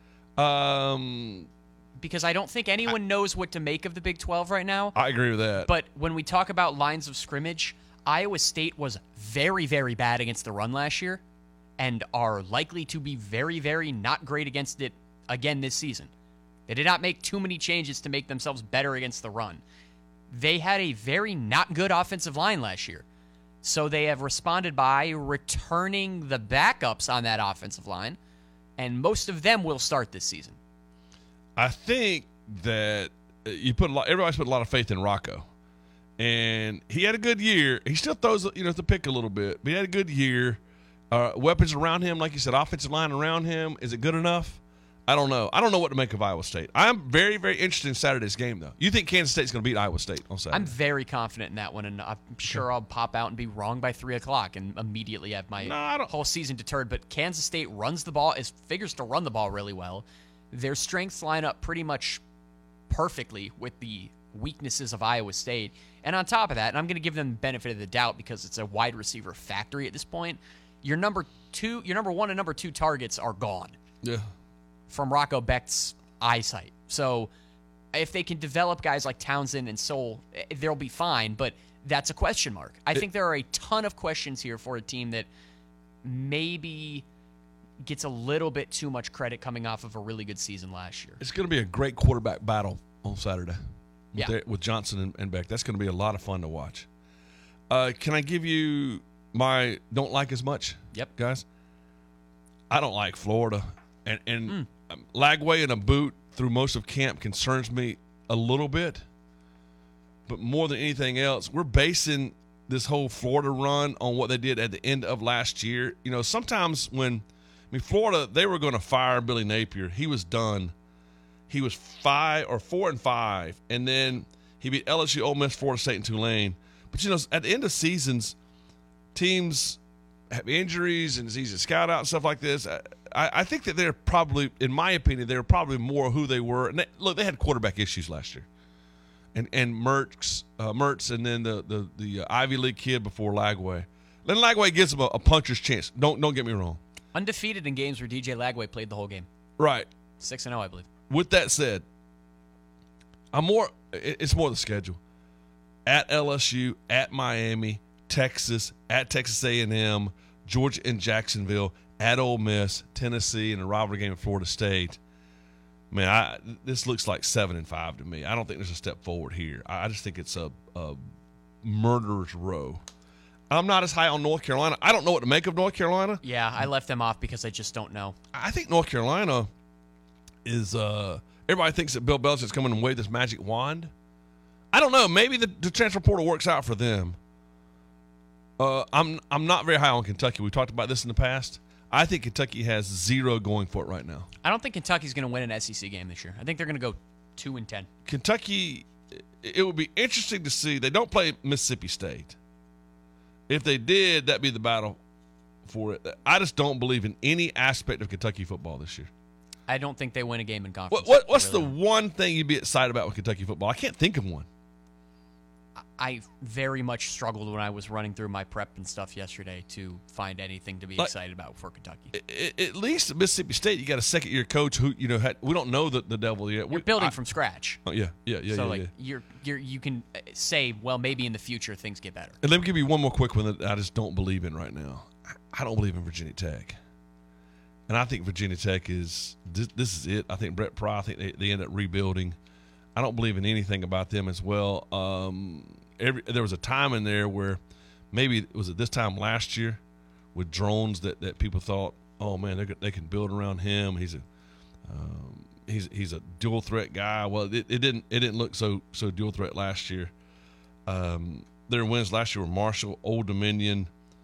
[SPEAKER 9] Um,
[SPEAKER 10] because I don't think anyone knows what to make of the Big twelve right now.
[SPEAKER 9] I agree with that.
[SPEAKER 10] But when we talk about lines of scrimmage, Iowa State was very, very bad against the run last year and are likely to be very, very not great against it again this season. They did not make too many changes to make themselves better against the run. They had a very not good offensive line last year. So they have responded by returning the backups on that offensive line, and most of them will start this season.
[SPEAKER 9] I think that you put a lot. Everybody's put a lot of faith in Rocco, and he had a good year. He still throws, you know, the pick a little bit, but he had a good year. Uh, weapons around him, like you said, offensive line around him. Is it good enough? I don't know. I don't know what to make of Iowa State. I'm very, very interested in Saturday's game, though. You think Kansas State's going to beat Iowa State on Saturday?
[SPEAKER 10] I'm very confident in that one, and I'm sure I'll pop out and be wrong by three o'clock and immediately have my
[SPEAKER 9] No,
[SPEAKER 10] whole season deterred. But Kansas State runs the ball, is figures to run the ball really well. Their strengths line up pretty much perfectly with the weaknesses of Iowa State. And on top of that, and I'm going to give them the benefit of the doubt because it's a wide receiver factory at this point, your number two, your number one and number two targets are gone.
[SPEAKER 9] Yeah.
[SPEAKER 10] From Rocco Becht's eyesight. So if they can develop guys like Townsend and Soul, they'll be fine, but that's a question mark. I think there are a ton of questions here for a team that maybe gets a little bit too much credit coming off of a really good season last year.
[SPEAKER 9] It's going to be a great quarterback battle on Saturday with,
[SPEAKER 10] Yeah.
[SPEAKER 9] their- with Johnson and, and Beck. That's going to be a lot of fun to watch. Uh, can I give you my don't like as much?
[SPEAKER 10] Yep.
[SPEAKER 9] Guys, I don't like Florida. And, and mm. um, Lagway in a boot through most of camp concerns me a little bit. But more than anything else, we're basing this whole Florida run on what they did at the end of last year. You know, sometimes when, I mean, Florida, they were going to fire Billy Napier. He was done. He was five or four and five. And then he beat L S U, Ole Miss, Florida State, and Tulane. But, you know, at the end of seasons, teams have injuries and it's easy to scout out and stuff like this. I, I think that they're probably, in my opinion, they're probably more who they were. And they, look, they had quarterback issues last year. And and Mertz, uh, Mertz and then the the, the uh, Ivy League kid before Lagway. Then Lagway gives them a, a puncher's chance. Don't don't get me wrong.
[SPEAKER 10] Undefeated in games where D J Lagway played the whole game.
[SPEAKER 9] Right.
[SPEAKER 10] six and oh, I believe.
[SPEAKER 9] With that said, I'm more. It's more the schedule. At L S U, at Miami, Texas, at Texas A and M, Georgia and Jacksonville, at Ole Miss, Tennessee, and a rivalry game at Florida State. Man, I, this looks like seven and five to me. I don't think there's a step forward here. I just think it's a, a murderer's row. I'm not as high on North Carolina. I don't know what to make of North Carolina.
[SPEAKER 10] Yeah, I left them off because I just don't know.
[SPEAKER 9] I think North Carolina is uh, – everybody thinks that Bill Belichick's coming and wave this magic wand. I don't know. Maybe the, the transfer portal works out for them. Uh, I'm I'm not very high on Kentucky. We talked about this in the past. I think Kentucky has zero going for it right now.
[SPEAKER 10] I don't think Kentucky's going to win an S E C game this year. I think they're going to go two and ten.
[SPEAKER 9] Kentucky, it would be interesting to see. They don't play Mississippi State. If they did, that'd be the battle for it. I just don't believe in any aspect of Kentucky football this year.
[SPEAKER 10] I don't think they win a game in conference.
[SPEAKER 9] What, what What's
[SPEAKER 10] really.
[SPEAKER 9] the one thing you'd be excited about with Kentucky football? I can't think of one.
[SPEAKER 10] I very much struggled when I was running through my prep and stuff yesterday to find anything to be
[SPEAKER 9] Like,
[SPEAKER 10] excited about for Kentucky.
[SPEAKER 9] At, at least at Mississippi State, you got a second-year coach who, you know, had, we don't know the, the devil yet.
[SPEAKER 10] You're
[SPEAKER 9] we,
[SPEAKER 10] building
[SPEAKER 9] I,
[SPEAKER 10] from scratch.
[SPEAKER 9] Oh, yeah, yeah, yeah,
[SPEAKER 10] so,
[SPEAKER 9] yeah,
[SPEAKER 10] like,
[SPEAKER 9] yeah.
[SPEAKER 10] you're, you're, you can say, well, maybe in the future things get better.
[SPEAKER 9] And let me give you one more quick one that I just don't believe in right now. I don't believe in Virginia Tech. And I think Virginia Tech is this, this is it. I think Brett Pry, I think they, they end up rebuilding. I don't believe in anything about them as well. Um, every there was a time in there where maybe it was at this time last year with drones that, that people thought, oh man, they they can build around him. He's a um, he's he's a dual threat guy. Well, it, it didn't it didn't look so so dual threat last year. Um, their wins last year were Marshall, Old Dominion,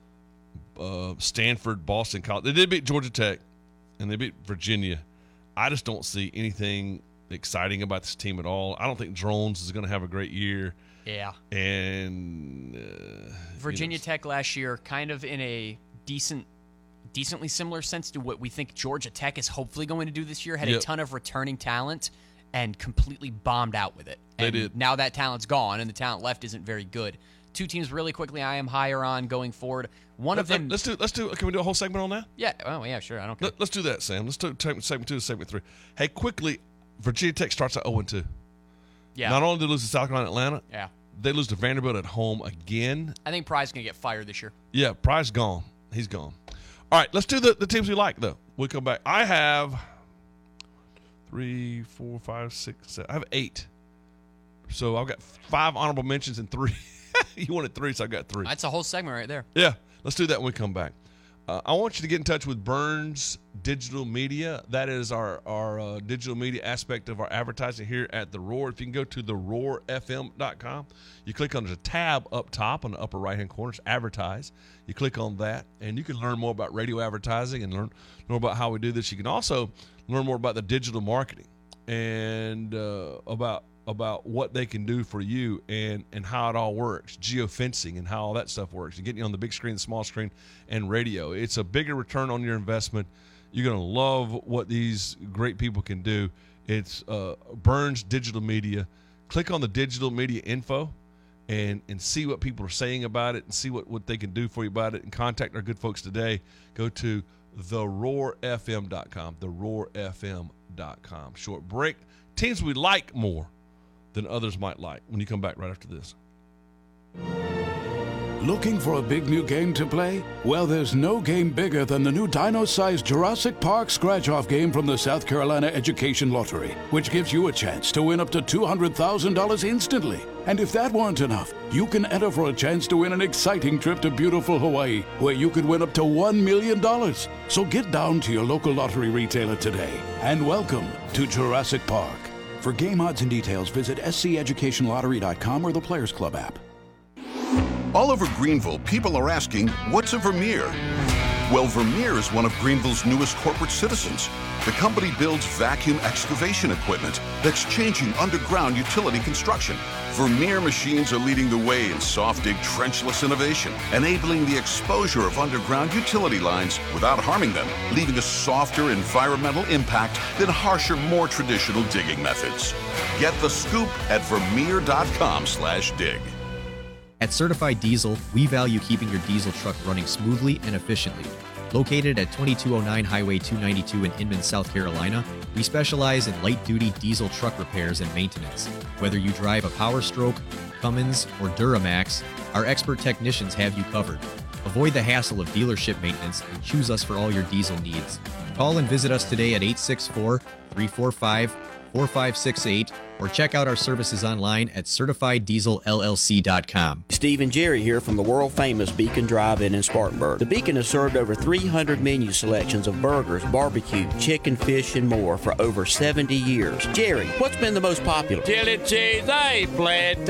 [SPEAKER 9] uh, Stanford, Boston College. They did beat Georgia Tech, and they beat Virginia. I just don't see anything exciting about this team at all. I don't think Drones is going to have a great year.
[SPEAKER 10] Yeah.
[SPEAKER 9] And uh,
[SPEAKER 10] Virginia
[SPEAKER 9] you know,
[SPEAKER 10] Tech last year, kind of in a decent, decently similar sense to what we think Georgia Tech is hopefully going to do this year, had
[SPEAKER 9] Yep.
[SPEAKER 10] a ton of returning talent and completely bombed out with it.
[SPEAKER 9] They
[SPEAKER 10] And
[SPEAKER 9] did.
[SPEAKER 10] Now that talent's gone, and the talent left isn't very good. Two teams really quickly I am higher on going forward. One of
[SPEAKER 9] let-
[SPEAKER 10] them...
[SPEAKER 9] Let's do. Let's do. Can we do a whole segment on that?
[SPEAKER 10] Yeah. Oh, yeah, sure. I don't care.
[SPEAKER 9] Let, let's do that, Sam. Let's do take segment two to segment three. Hey, quickly, Virginia Tech starts at zero and two.
[SPEAKER 10] Yeah.
[SPEAKER 9] Not only did they lose to South Carolina, Atlanta.
[SPEAKER 10] Yeah.
[SPEAKER 9] They lose to Vanderbilt at home again.
[SPEAKER 10] I think Pry's going to get fired this year.
[SPEAKER 9] Yeah, Pry's gone. He's gone. All right, let's do the, the teams we like, though. We'll come back. I have three, four, five, six, seven. I have eight. So I've got five honorable mentions and three. You wanted three, so I got three.
[SPEAKER 10] That's a whole segment right there.
[SPEAKER 9] Yeah, let's do that when we come back. Uh, I want you to get in touch with Burns Digital Media. That is our, our uh, digital media aspect of our advertising here at The Roar. If you can go to the roar f m dot com, you click on the tab up top on the upper right-hand corner, it's Advertise. You click on that, and you can learn more about radio advertising and learn more about how we do this. You can also learn more about the digital marketing and uh, about about what they can do for you and, and how it all works, geofencing and how all that stuff works, and getting you on the big screen, the small screen, and radio. It's a bigger return on your investment. You're going to love what these great people can do. It's uh, Burns Digital Media. Click on the digital media info and, and see what people are saying about it and see what, what they can do for you about it, and contact our good folks today. Go to the roar f m dot com, the roar f m dot com. Short break. Teams we like more than others might like when you come back right after this.
[SPEAKER 1] Looking for a big new game to play? Well, there's no game bigger than the new dino-sized Jurassic Park scratch-off game from the South Carolina Education Lottery, which gives you a chance to win up to two hundred thousand dollars instantly. And if that weren't enough, you can enter for a chance to win an exciting trip to beautiful Hawaii, where you could win up to one million dollars. So get down to your local lottery retailer today, and welcome to Jurassic Park. For game odds and details, visit s c education lottery dot com or the Players Club app.
[SPEAKER 2] All over Greenville, people are asking, what's a Vermeer? Well, Vermeer is one of Greenville's newest corporate citizens. The company builds vacuum excavation equipment that's changing underground utility construction. Vermeer machines are leading the way in soft dig trenchless innovation, enabling the exposure of underground utility lines without harming them, leaving a softer environmental impact than harsher, more traditional digging methods. Get the scoop at vermeer dot com slash dig.
[SPEAKER 23] At Certified Diesel, we value keeping your diesel truck running smoothly and efficiently. Located at twenty-two oh nine Highway two ninety-two in Inman, South Carolina, we specialize in light-duty diesel truck repairs and maintenance. Whether you drive a Power Stroke, Cummins, or Duramax, our expert technicians have you covered. Avoid the hassle of dealership maintenance and choose us for all your diesel needs. Call and visit us today at eight six four, three four five, four five six eight or check out our services online at certified diesel L L C dot com.
[SPEAKER 3] Steve and Jerry here from the world-famous Beacon Drive-In in Spartanburg. The Beacon has served over three hundred menu selections of burgers, barbecue, chicken, fish, and more for over seventy years. Jerry, what's been the most popular?
[SPEAKER 6] Chili cheese, I plant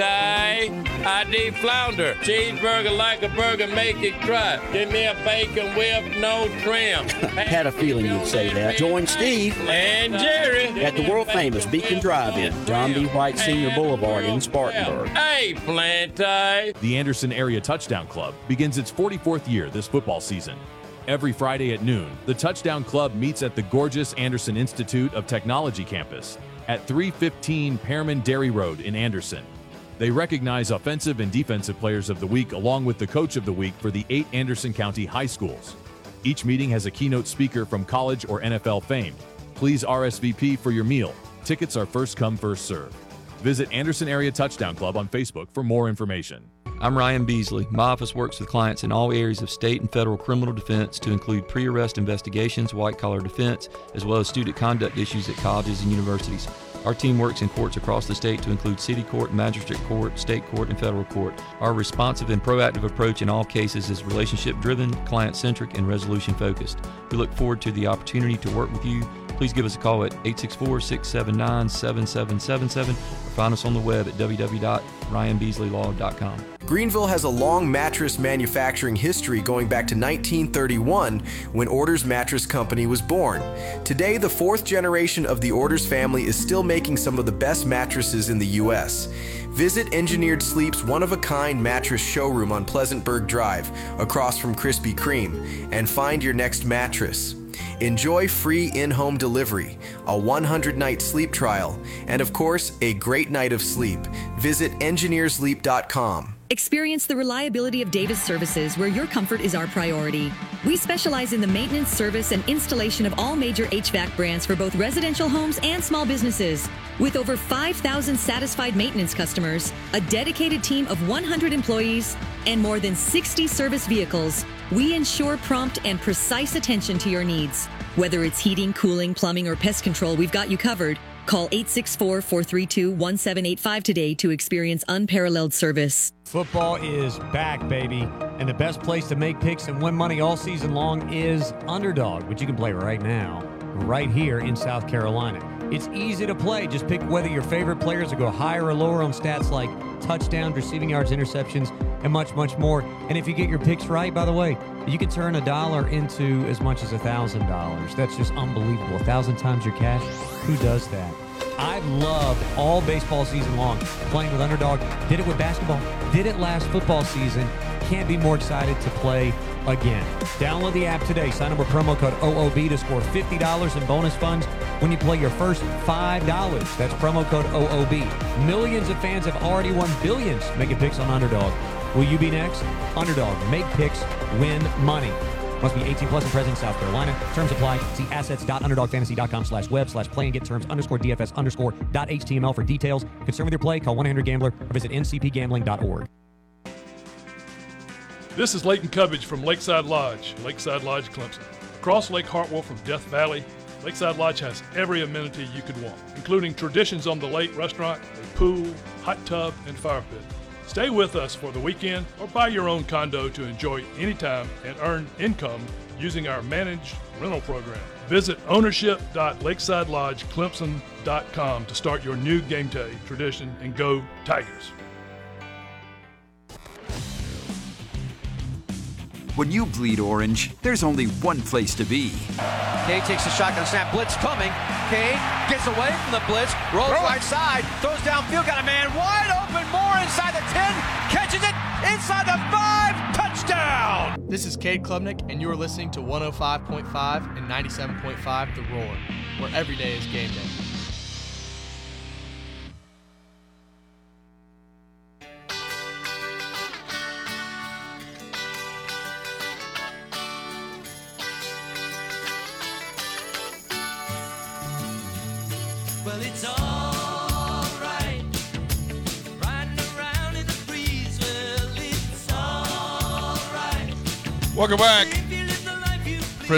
[SPEAKER 6] I deep flounder. Cheeseburger like a burger, make it cry. Give me a bacon whip, no trim.
[SPEAKER 3] Had a feeling you'd say that. Join Steve
[SPEAKER 6] and Jerry
[SPEAKER 3] at the world-famous Beacon Drive-In, John B. White Senior Boulevard in Spartanburg.
[SPEAKER 6] Hey, Plante!
[SPEAKER 7] The Anderson Area Touchdown Club begins its forty-fourth year this football season. Every Friday at noon, the Touchdown Club meets at the gorgeous Anderson Institute of Technology campus at three fifteen Pearman Dairy Road in Anderson. They recognize offensive and defensive players of the week along with the coach of the week for the eight Anderson County high schools. Each meeting has a keynote speaker from college or N F L fame. Please R S V P for your meal. Tickets are first come, first serve. Visit Anderson Area Touchdown Club on Facebook for more information.
[SPEAKER 24] I'm Ryan Beasley. My office works with clients in all areas of state and federal criminal defense to include pre-arrest investigations, white-collar defense, as well as student conduct issues at colleges and universities. Our team works in courts across the state to include city court, magistrate court, state court, and federal court. Our responsive and proactive approach in all cases is relationship-driven, client-centric, and resolution-focused. We look forward to the opportunity to work with you. Please give us a call at eight six four, six seven nine, seven seven seven seven or find us on the web at w w w dot ryan beasley law dot com.
[SPEAKER 25] Greenville has a long mattress manufacturing history going back to nineteen thirty-one when Orders Mattress Company was born. Today, the fourth generation of the Orders family is still making some of the best mattresses in the U S Visit Engineered Sleep's one-of-a-kind mattress showroom on Pleasantburg Drive, across from Krispy Kreme, and find your next mattress. Enjoy free in-home delivery, a one hundred night sleep trial, and of course, a great night of sleep. Visit engineer sleep dot com.
[SPEAKER 26] Experience the reliability of Davis Services, where your comfort is our priority. We specialize in the maintenance, service, and installation of all major H V A C brands for both residential homes and small businesses. With over five thousand satisfied maintenance customers, a dedicated team of one hundred employees, and more than sixty service vehicles, we ensure prompt and precise attention to your needs. Whether it's heating, cooling, plumbing, or pest control, we've got you covered. Call eight six four, four three two, one seven eight five today to experience unparalleled service.
[SPEAKER 11] Football is back, baby. And the best place to make picks and win money all season long is Underdog, which you can play right now, right here in South Carolina. It's easy to play. Just pick whether your favorite players will go higher or lower on stats like touchdowns, receiving yards, interceptions, and much, much more. And if you get your picks right, by the way, you can turn a dollar into as much as a thousand dollars. That's just unbelievable. A thousand times your cash. Who does that? I've loved all baseball season long playing with Underdog. Did it with basketball. Did it last football season. Can't be more excited to play again. Download the app today. Sign up with promo code O O B to score fifty dollars in bonus funds when you play your first five dollars. That's promo code O O B. Millions of fans have already won billions making picks on Underdog. Will you be next? Underdog. Make picks. Win money. Must be eighteen plus and present in South Carolina. Terms apply. See assets.underdogfantasy.com slash web slash play and get terms underscore DFS underscore dot HTML for details. Concerned with your play, call one eight hundred gambler or visit N C P gambling dot org.
[SPEAKER 27] This is Leighton Cubbage from Lakeside Lodge, Lakeside Lodge, Clemson. Across Lake Hartwell from Death Valley, Lakeside Lodge has every amenity you could want, including Traditions on the Lake restaurant, a pool, hot tub, and fire pit. Stay with us for the weekend or buy your own condo to enjoy anytime and earn income using our managed rental program. Visit ownership dot lakeside lodge clemson dot com to start your new game day tradition and go Tigers.
[SPEAKER 8] When you bleed orange, there's only one place to be.
[SPEAKER 28] Cade takes the shotgun snap, blitz coming. Cade gets away from the blitz, rolls right side, throws downfield, got a man wide open, Moore inside the ten, catches it inside the five, touchdown!
[SPEAKER 29] This is Cade Klubnik, and you are listening to one oh five point five and ninety-seven point five The Roar, where every day is game day.
[SPEAKER 14] Well, it's all right. Riding around in the breeze. Well, it's all right.
[SPEAKER 9] Welcome back. Friends,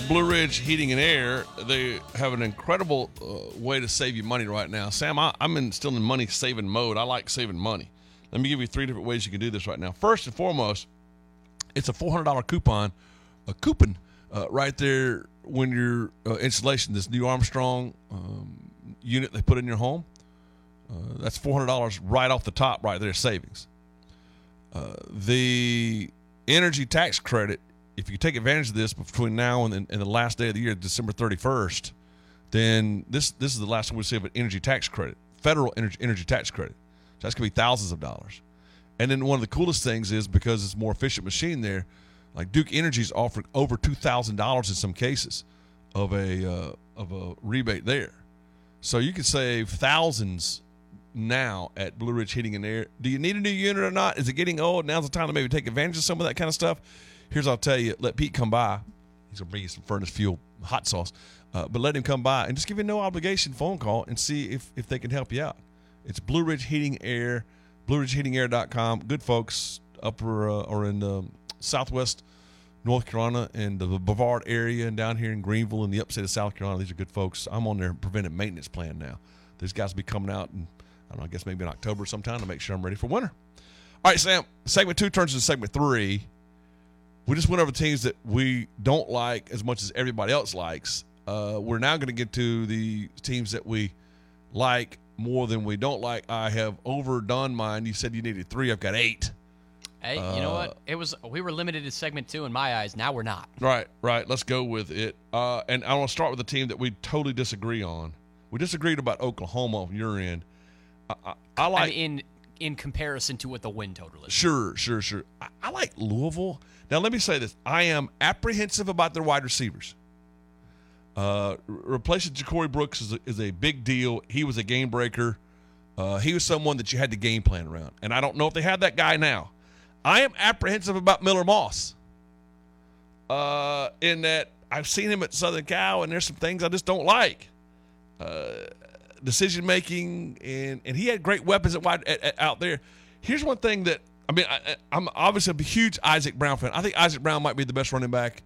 [SPEAKER 9] at Blue Ridge Heating and Air, they have an incredible uh, way to save you money right now. Sam, I, I'm in, still in money-saving mode. I like saving money. Let me give you three different ways you can do this right now. First and foremost, it's a four hundred dollars coupon, a coupon uh, right there when your uh, installation, this new Armstrong um, unit they put in your home. Uh, that's four hundred dollars right off the top right there, savings. Uh, the energy tax credit, if you take advantage of this between now and, and the last day of the year, December thirty-first, then this this is the last time we see of an energy tax credit, federal energy, energy tax credit. So that's going to be thousands of dollars. And then one of the coolest things is because it's a more efficient machine there, like Duke Energy's offering over two thousand dollars in some cases of a uh, of a rebate there. So you can save thousands now at Blue Ridge Heating and Air. Do you need a new unit or not? Is it getting old? Now's the time to maybe take advantage of some of that kind of stuff. Here's what I'll tell you. Let Pete come by. He's going to bring you some furnace fuel hot sauce. Uh, but let him come by and just give you a no-obligation phone call and see if, if they can help you out. It's Blue Ridge Heating Air, blue ridge heating air dot com. Good folks upper uh, or in um, southwest North Carolina and the Brevard area and down here in Greenville and the upstate of South Carolina. These are good folks. I'm on their preventive maintenance plan now. These guys will be coming out and I don't know, I guess maybe in October sometime to make sure I'm ready for winter. All right, Sam, segment two turns into segment three. We just went over teams that we don't like as much as everybody else likes. Uh, we're now going to get to the teams that we like more than we don't like. I have overdone mine. You said you needed three. I've got eight.
[SPEAKER 10] Hey, you know what? It was we were limited to segment two in my eyes. Now we're not.
[SPEAKER 9] Right, right. Let's go with it. Uh, and I want to start with a team that we totally disagree on. We disagreed about Oklahoma on your end. I, I, I like
[SPEAKER 10] I mean, in in comparison to what the win total is.
[SPEAKER 9] Sure, sure, sure. I, I like Louisville. Now, let me say this. I am apprehensive about their wide receivers. Uh, replacing Ja'Cory Brooks is a, is a big deal. He was a game breaker. Uh, he was someone that you had to game plan around. And I don't know if they have that guy now. I am apprehensive about Miller Moss uh, in that I've seen him at Southern Cal, and there's some things I just don't like. Uh, decision-making, and, and he had great weapons at wide, at, at, out there. Here's one thing that, I mean, I, I'm obviously a huge Isaac Brown fan. I think Isaac Brown might be the best running back,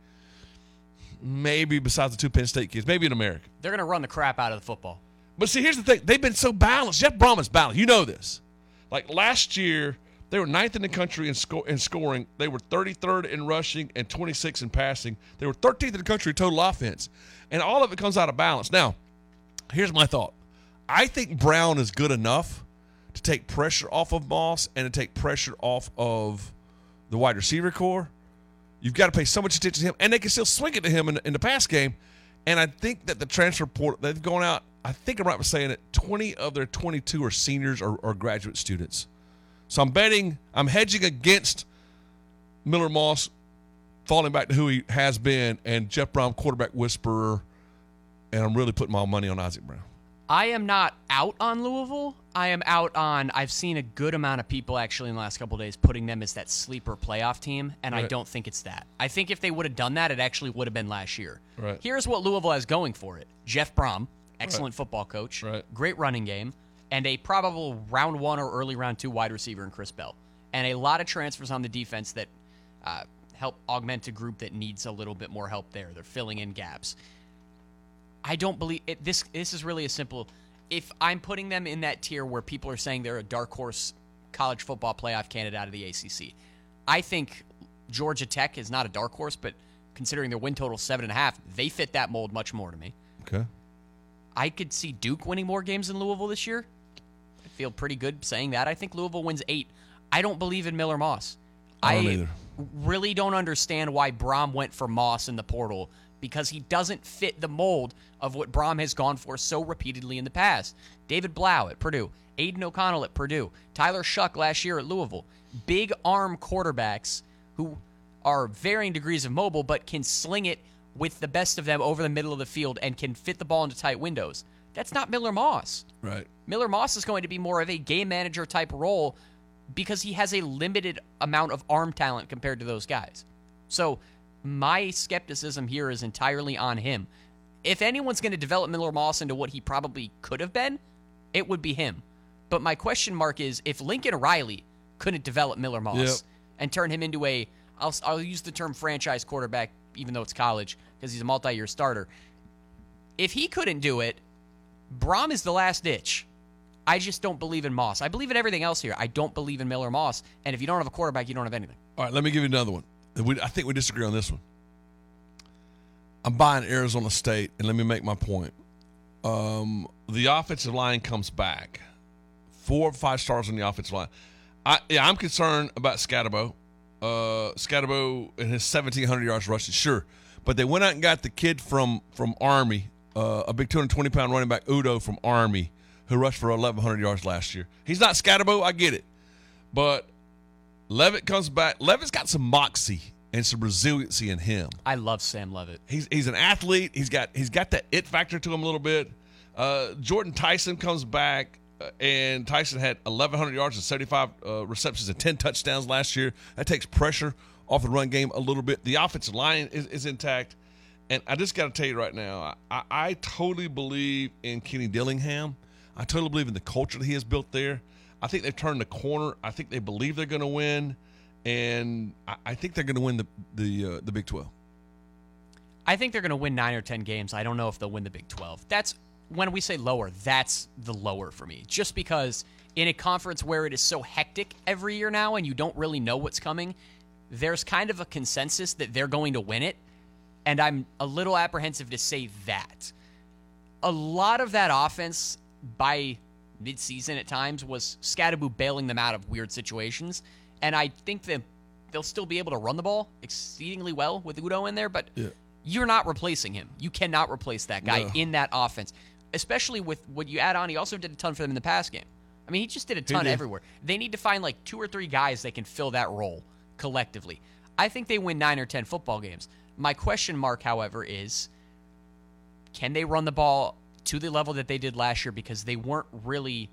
[SPEAKER 9] maybe besides the two Penn State kids, maybe in America.
[SPEAKER 10] They're going to run the crap out of the football.
[SPEAKER 9] But see, here's the thing. They've been so balanced. Jeff Brahman's balanced. You know this. Like last year, they were ninth in the country in, sco- in scoring. They were thirty-third in rushing and twenty-sixth in passing. They were thirteenth in the country in total offense. And all of it comes out of balance. Now, here's my thought. I think Brown is good enough to take pressure off of Moss and to take pressure off of the wide receiver core. You've got to pay so much attention to him, and they can still swing it to him in, in the pass game. And I think that the transfer portal, they've gone out, I think I'm right with saying it, twenty of their twenty-two are seniors or, or graduate students. So I'm betting, I'm hedging against Miller Moss falling back to who he has been and Jeff Brown, quarterback whisperer, and I'm really putting my money on Isaac Brown.
[SPEAKER 10] I am not out on Louisville. I am out on, I've seen a good amount of people actually in the last couple of days putting them as that sleeper playoff team, and right. I don't think it's that. I think if they would have done that, it actually would have been last year.
[SPEAKER 9] Right.
[SPEAKER 10] Here's what Louisville has going for it. Jeff Brom, excellent right. football coach,
[SPEAKER 9] right.
[SPEAKER 10] great running game, and a probable round one or early round two wide receiver in Chris Bell. And a lot of transfers on the defense that uh, help augment a group that needs a little bit more help there. They're filling in gaps. I don't believe it, this. This is really a simple. If I'm putting them in that tier where people are saying they're a dark horse college football playoff candidate out of the A C C, I think Georgia Tech is not a dark horse, but considering their win total seven and a half, they fit that mold much more to me.
[SPEAKER 9] Okay.
[SPEAKER 10] I could see Duke winning more games than Louisville this year. I feel pretty good saying that. I think Louisville wins eight. I don't believe in Miller Moss.
[SPEAKER 9] I don't
[SPEAKER 10] I
[SPEAKER 9] either.
[SPEAKER 10] really don't understand why Brom went for Moss in the portal, because he doesn't fit the mold of what Brom has gone for so repeatedly in the past. David Blau at Purdue, Aiden O'Connell at Purdue, Tyler Shuck last year at Louisville. Big arm quarterbacks who are varying degrees of mobile but can sling it with the best of them over the middle of the field and can fit the ball into tight windows. That's not Miller Moss.
[SPEAKER 9] Right.
[SPEAKER 10] Miller Moss is going to be more of a game manager type role because he has a limited amount of arm talent compared to those guys. So my skepticism here is entirely on him. If anyone's going to develop Miller Moss into what he probably could have been, it would be him. But my question mark is, if Lincoln Riley couldn't develop Miller Moss
[SPEAKER 9] Yep.
[SPEAKER 10] and turn him into a, I'll, I'll use the term franchise quarterback, even though it's college, because he's a multi-year starter. If he couldn't do it, Brom is the last ditch. I just don't believe in Moss. I believe in everything else here. I don't believe in Miller Moss. And if you don't have a quarterback, you don't have anything.
[SPEAKER 9] All right, let me give you another one. We, I think we disagree on this one. I'm buying Arizona State, and let me make my point. Um, the offensive line comes back. Four or five stars on the offensive line. I, yeah, I'm concerned about Scatterbo. Uh, Scatterbo and his seventeen hundred yards rushing, sure. But they went out and got the kid from, from Army, uh, a big two hundred twenty pound running back, Udo from Army, who rushed for eleven hundred yards last year. He's not Scatterbo, I get it. But Levitt comes back. Levitt's got some moxie and some resiliency in him.
[SPEAKER 10] I love Sam Levitt.
[SPEAKER 9] He's he's an athlete. He's got he's got that it factor to him a little bit. Uh, Jordan Tyson comes back, uh, and Tyson had eleven hundred yards and seventy-five uh, receptions and ten touchdowns last year. That takes pressure off the run game a little bit. The offensive line is, is intact. And I just got to tell you right now, I, I totally believe in Kenny Dillingham. I totally believe in the culture that he has built there. I think they've turned the corner. I think they believe they're going to win. And I, I think they're going to win the the uh, the Big twelve.
[SPEAKER 10] I think they're going to win nine or ten games. I don't know if they'll win the Big twelve. That's when we say lower, that's the lower for me. Just because in a conference where it is so hectic every year now and you don't really know what's coming, there's kind of a consensus that they're going to win it. And I'm a little apprehensive to say that. A lot of that offense by midseason at times was Scatterbo bailing them out of weird situations. And I think that they'll still be able to run the ball exceedingly well with Udo in there, but
[SPEAKER 9] yeah.
[SPEAKER 10] You're not replacing him. You cannot replace that guy
[SPEAKER 9] No.
[SPEAKER 10] in that offense, especially with what you add on. He also did a ton for them in the pass game. I mean, he just did a ton
[SPEAKER 9] did.
[SPEAKER 10] everywhere. They need to find like two or three guys that can fill that role collectively. I think they win nine or ten football games. My question mark, however, is can they run the ball to the level that they did last year? Because they weren't really...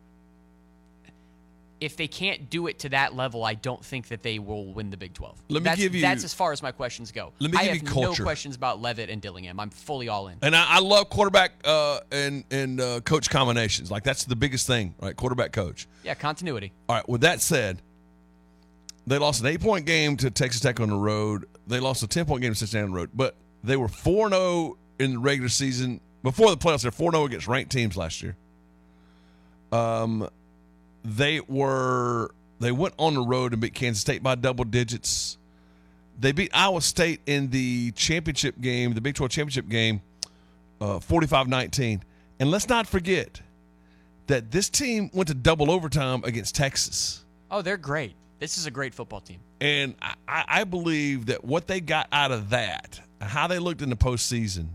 [SPEAKER 10] If they can't do it to that level, I don't think that they will win the Big twelve.
[SPEAKER 9] Let me
[SPEAKER 10] that's,
[SPEAKER 9] give you-
[SPEAKER 10] That's as far as my questions go.
[SPEAKER 9] Let me
[SPEAKER 10] I
[SPEAKER 9] give
[SPEAKER 10] have
[SPEAKER 9] you culture.
[SPEAKER 10] no questions about Levitt and Dillingham. I'm fully all in.
[SPEAKER 9] And I, I love quarterback uh, and and uh, coach combinations. Like that's the biggest thing, right? Quarterback coach.
[SPEAKER 10] Yeah, continuity.
[SPEAKER 9] All right. With that said, they lost an eight-point game to Texas Tech on the road. They lost a ten-point game to Cincinnati on the road. But they were four and oh in the regular season. Before the playoffs, they're four and oh against ranked teams last year. Um, They were they went on the road and beat Kansas State by double digits. They beat Iowa State in the championship game, the Big twelve championship game, uh, forty-five nineteen. And let's not forget that this team went to double overtime against Texas.
[SPEAKER 10] Oh, they're great. This is a great football team.
[SPEAKER 9] And I, I believe that what they got out of that, how they looked in the postseason,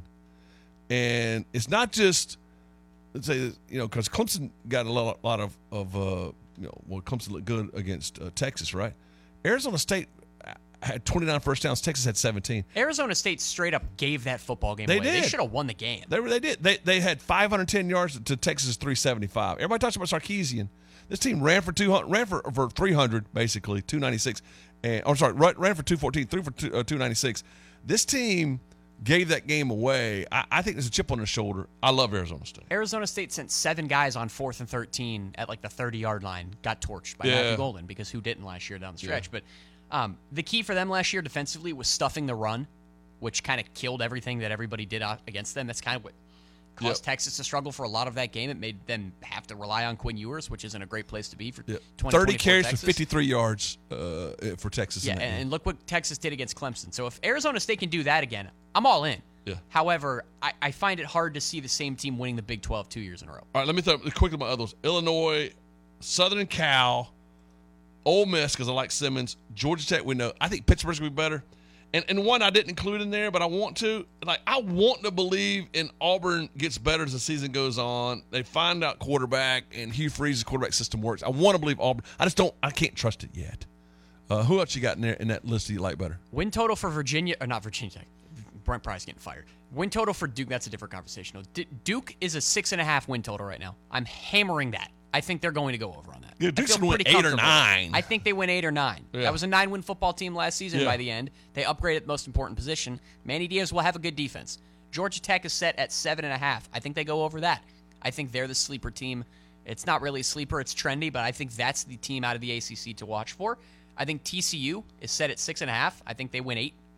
[SPEAKER 9] and it's not just, let's say, you know, because Clemson got a lot, lot of, of uh, you know, well, Clemson looked good against uh, Texas, right? Arizona State had twenty-nine first downs. Texas had seventeen.
[SPEAKER 10] Arizona State straight up gave that football game
[SPEAKER 9] They
[SPEAKER 10] away. They
[SPEAKER 9] did.
[SPEAKER 10] should have won the game.
[SPEAKER 9] They were, they did. They they had five hundred ten yards to Texas three seventy-five. Everybody talks about Sarkisian. This team ran for two hundred, ran for, for three hundred basically, two ninety-six. And I'm sorry, ran, ran for two fourteen, threw for two, uh, two ninety-six. This team gave that game away. I, I think there's a chip on their shoulder. I love Arizona State.
[SPEAKER 10] Arizona State sent seven guys on fourth and thirteen at like the thirty-yard line, got torched by
[SPEAKER 9] Yeah.
[SPEAKER 10] Matthew Golden because who didn't last year down the stretch? But um, the key for them last year defensively was stuffing the run, which kind of killed everything that everybody did out against them. That's kind of what caused
[SPEAKER 9] Yep.
[SPEAKER 10] Texas to struggle for a lot of that game. It made them have to rely on Quinn Ewers, which isn't a great place to be for
[SPEAKER 9] Yep.
[SPEAKER 10] twenty
[SPEAKER 9] thirty carries
[SPEAKER 10] Texas.
[SPEAKER 9] for fifty-three yards uh, for Texas.
[SPEAKER 10] Yeah,
[SPEAKER 9] in that
[SPEAKER 10] and,
[SPEAKER 9] game.
[SPEAKER 10] and look what Texas did against Clemson. So if Arizona State can do that again, I'm all in.
[SPEAKER 9] Yeah.
[SPEAKER 10] However, I, I find it hard to see the same team winning the Big twelve two years in a row.
[SPEAKER 9] All right, let me throw quickly my others. Illinois, Southern Cal, Ole Miss, because I like Simmons. Georgia Tech, we know. I think Pittsburgh's going to be better. And and one I didn't include in there, but I want to. Like, I want to believe in Auburn gets better as the season goes on. They find out quarterback, and Hugh Freeze's quarterback system works. I want to believe Auburn. I just don't. I can't trust it yet. Uh, who else you got in there in that list that you like better?
[SPEAKER 10] Win total for Virginia, or not Virginia Tech. Brent Pryce getting fired. Win total for Duke, that's a different conversation. No, D- Duke is a six and a half win total right now. I'm hammering that. I think they're going to go over on that.
[SPEAKER 9] Yeah,
[SPEAKER 10] I
[SPEAKER 9] Duke's
[SPEAKER 10] feel
[SPEAKER 9] gonna win
[SPEAKER 10] pretty
[SPEAKER 9] eight or
[SPEAKER 10] comfortable.
[SPEAKER 9] nine.
[SPEAKER 10] I think they win eight or nine.
[SPEAKER 9] Yeah.
[SPEAKER 10] That was a nine-win football team last season
[SPEAKER 9] Yeah.
[SPEAKER 10] by the end. They upgraded the most important position. Manny Diaz will have a good defense. Georgia Tech is set at seven and a half. I think they go over that. I think they're the sleeper team. It's not really a sleeper. It's trendy, but I think that's the team out of the A C C to watch for. I think T C U is set at six and a half. I think they win eight.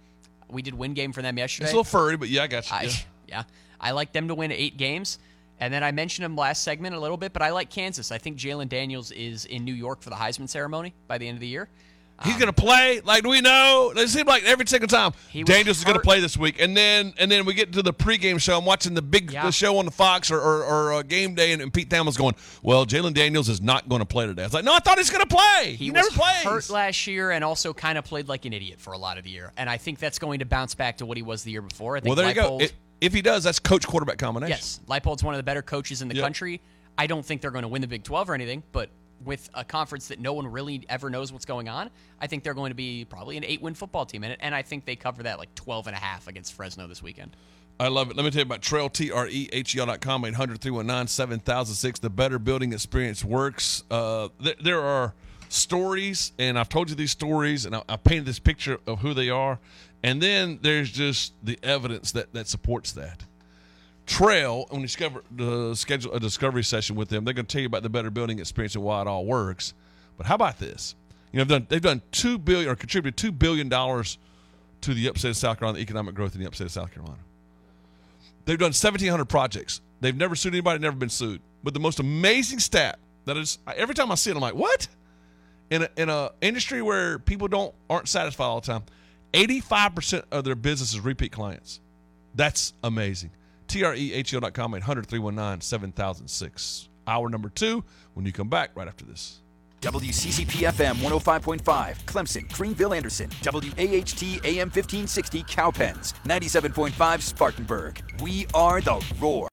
[SPEAKER 10] We did win game for them yesterday.
[SPEAKER 9] It's a little furry, but yeah, I got you.
[SPEAKER 10] I,
[SPEAKER 9] Yeah.
[SPEAKER 10] yeah. I like them to win eight games. And then I mentioned him last segment a little bit, but I like Kansas. I think Jalen Daniels is in New York for the Heisman ceremony by the end of the year.
[SPEAKER 9] He's going to play. Like, do we know? It seems like every single time
[SPEAKER 10] He was
[SPEAKER 9] Daniels is going to
[SPEAKER 10] hurt.
[SPEAKER 9] play this week, and then and then we get to the pregame show. I'm watching the big
[SPEAKER 10] Yeah.
[SPEAKER 9] the show on the Fox or or, or uh, game day, and, and Pete Thamel's going, "Well, Jalen Daniels is not going to play today." I was like, "No, I thought he's going to play. He,
[SPEAKER 10] He,
[SPEAKER 9] never
[SPEAKER 10] was
[SPEAKER 9] plays."
[SPEAKER 10] hurt last year and also kind of played like an idiot for a lot of the year. And I think that's going to bounce back to what he was the year before. I think
[SPEAKER 9] Well, there you go.
[SPEAKER 10] Leipold-
[SPEAKER 9] It, if he does, that's coach quarterback combination.
[SPEAKER 10] Yes, Leipold's one of the better coaches in the
[SPEAKER 9] Yep.
[SPEAKER 10] country. I don't think they're going to win the Big twelve or anything, but with a conference that no one really ever knows what's going on, I think they're going to be probably an eight-win football team in it, and I think they cover that like twelve and a half against Fresno this weekend.
[SPEAKER 9] I love it. Let me tell you about Trail, T R E H E L dot com, eight hundred, three one nine, seven thousand six. The Better Building Experience works. Uh, th- there are stories, and I've told you these stories, and I, I painted this picture of who they are, and then there's just the evidence that, that supports that. Trail, when you discover, uh, schedule a discovery session with them, they're going to tell you about the Better Building Experience and why it all works. But how about this? You know, they've done, they've done two billion or contributed two billion dollars to the upstate of South Carolina, the economic growth in the upstate of South Carolina. They've done seventeen hundred projects. They've never sued anybody, never been sued. But the most amazing stat that is, every time I see it, I'm like, what? In a in a industry where people don't aren't satisfied all the time, eighty-five percent of their business is repeat clients. That's amazing. T R E H E L dot com, eight hundred, three one nine, seven thousand six. Hour number two, when you come back right after this.
[SPEAKER 8] W C C P F M one oh five point five, Clemson, Greenville, Anderson. W A H T A M fifteen sixty, Cowpens. ninety-seven point five, Spartanburg. We are the Roar.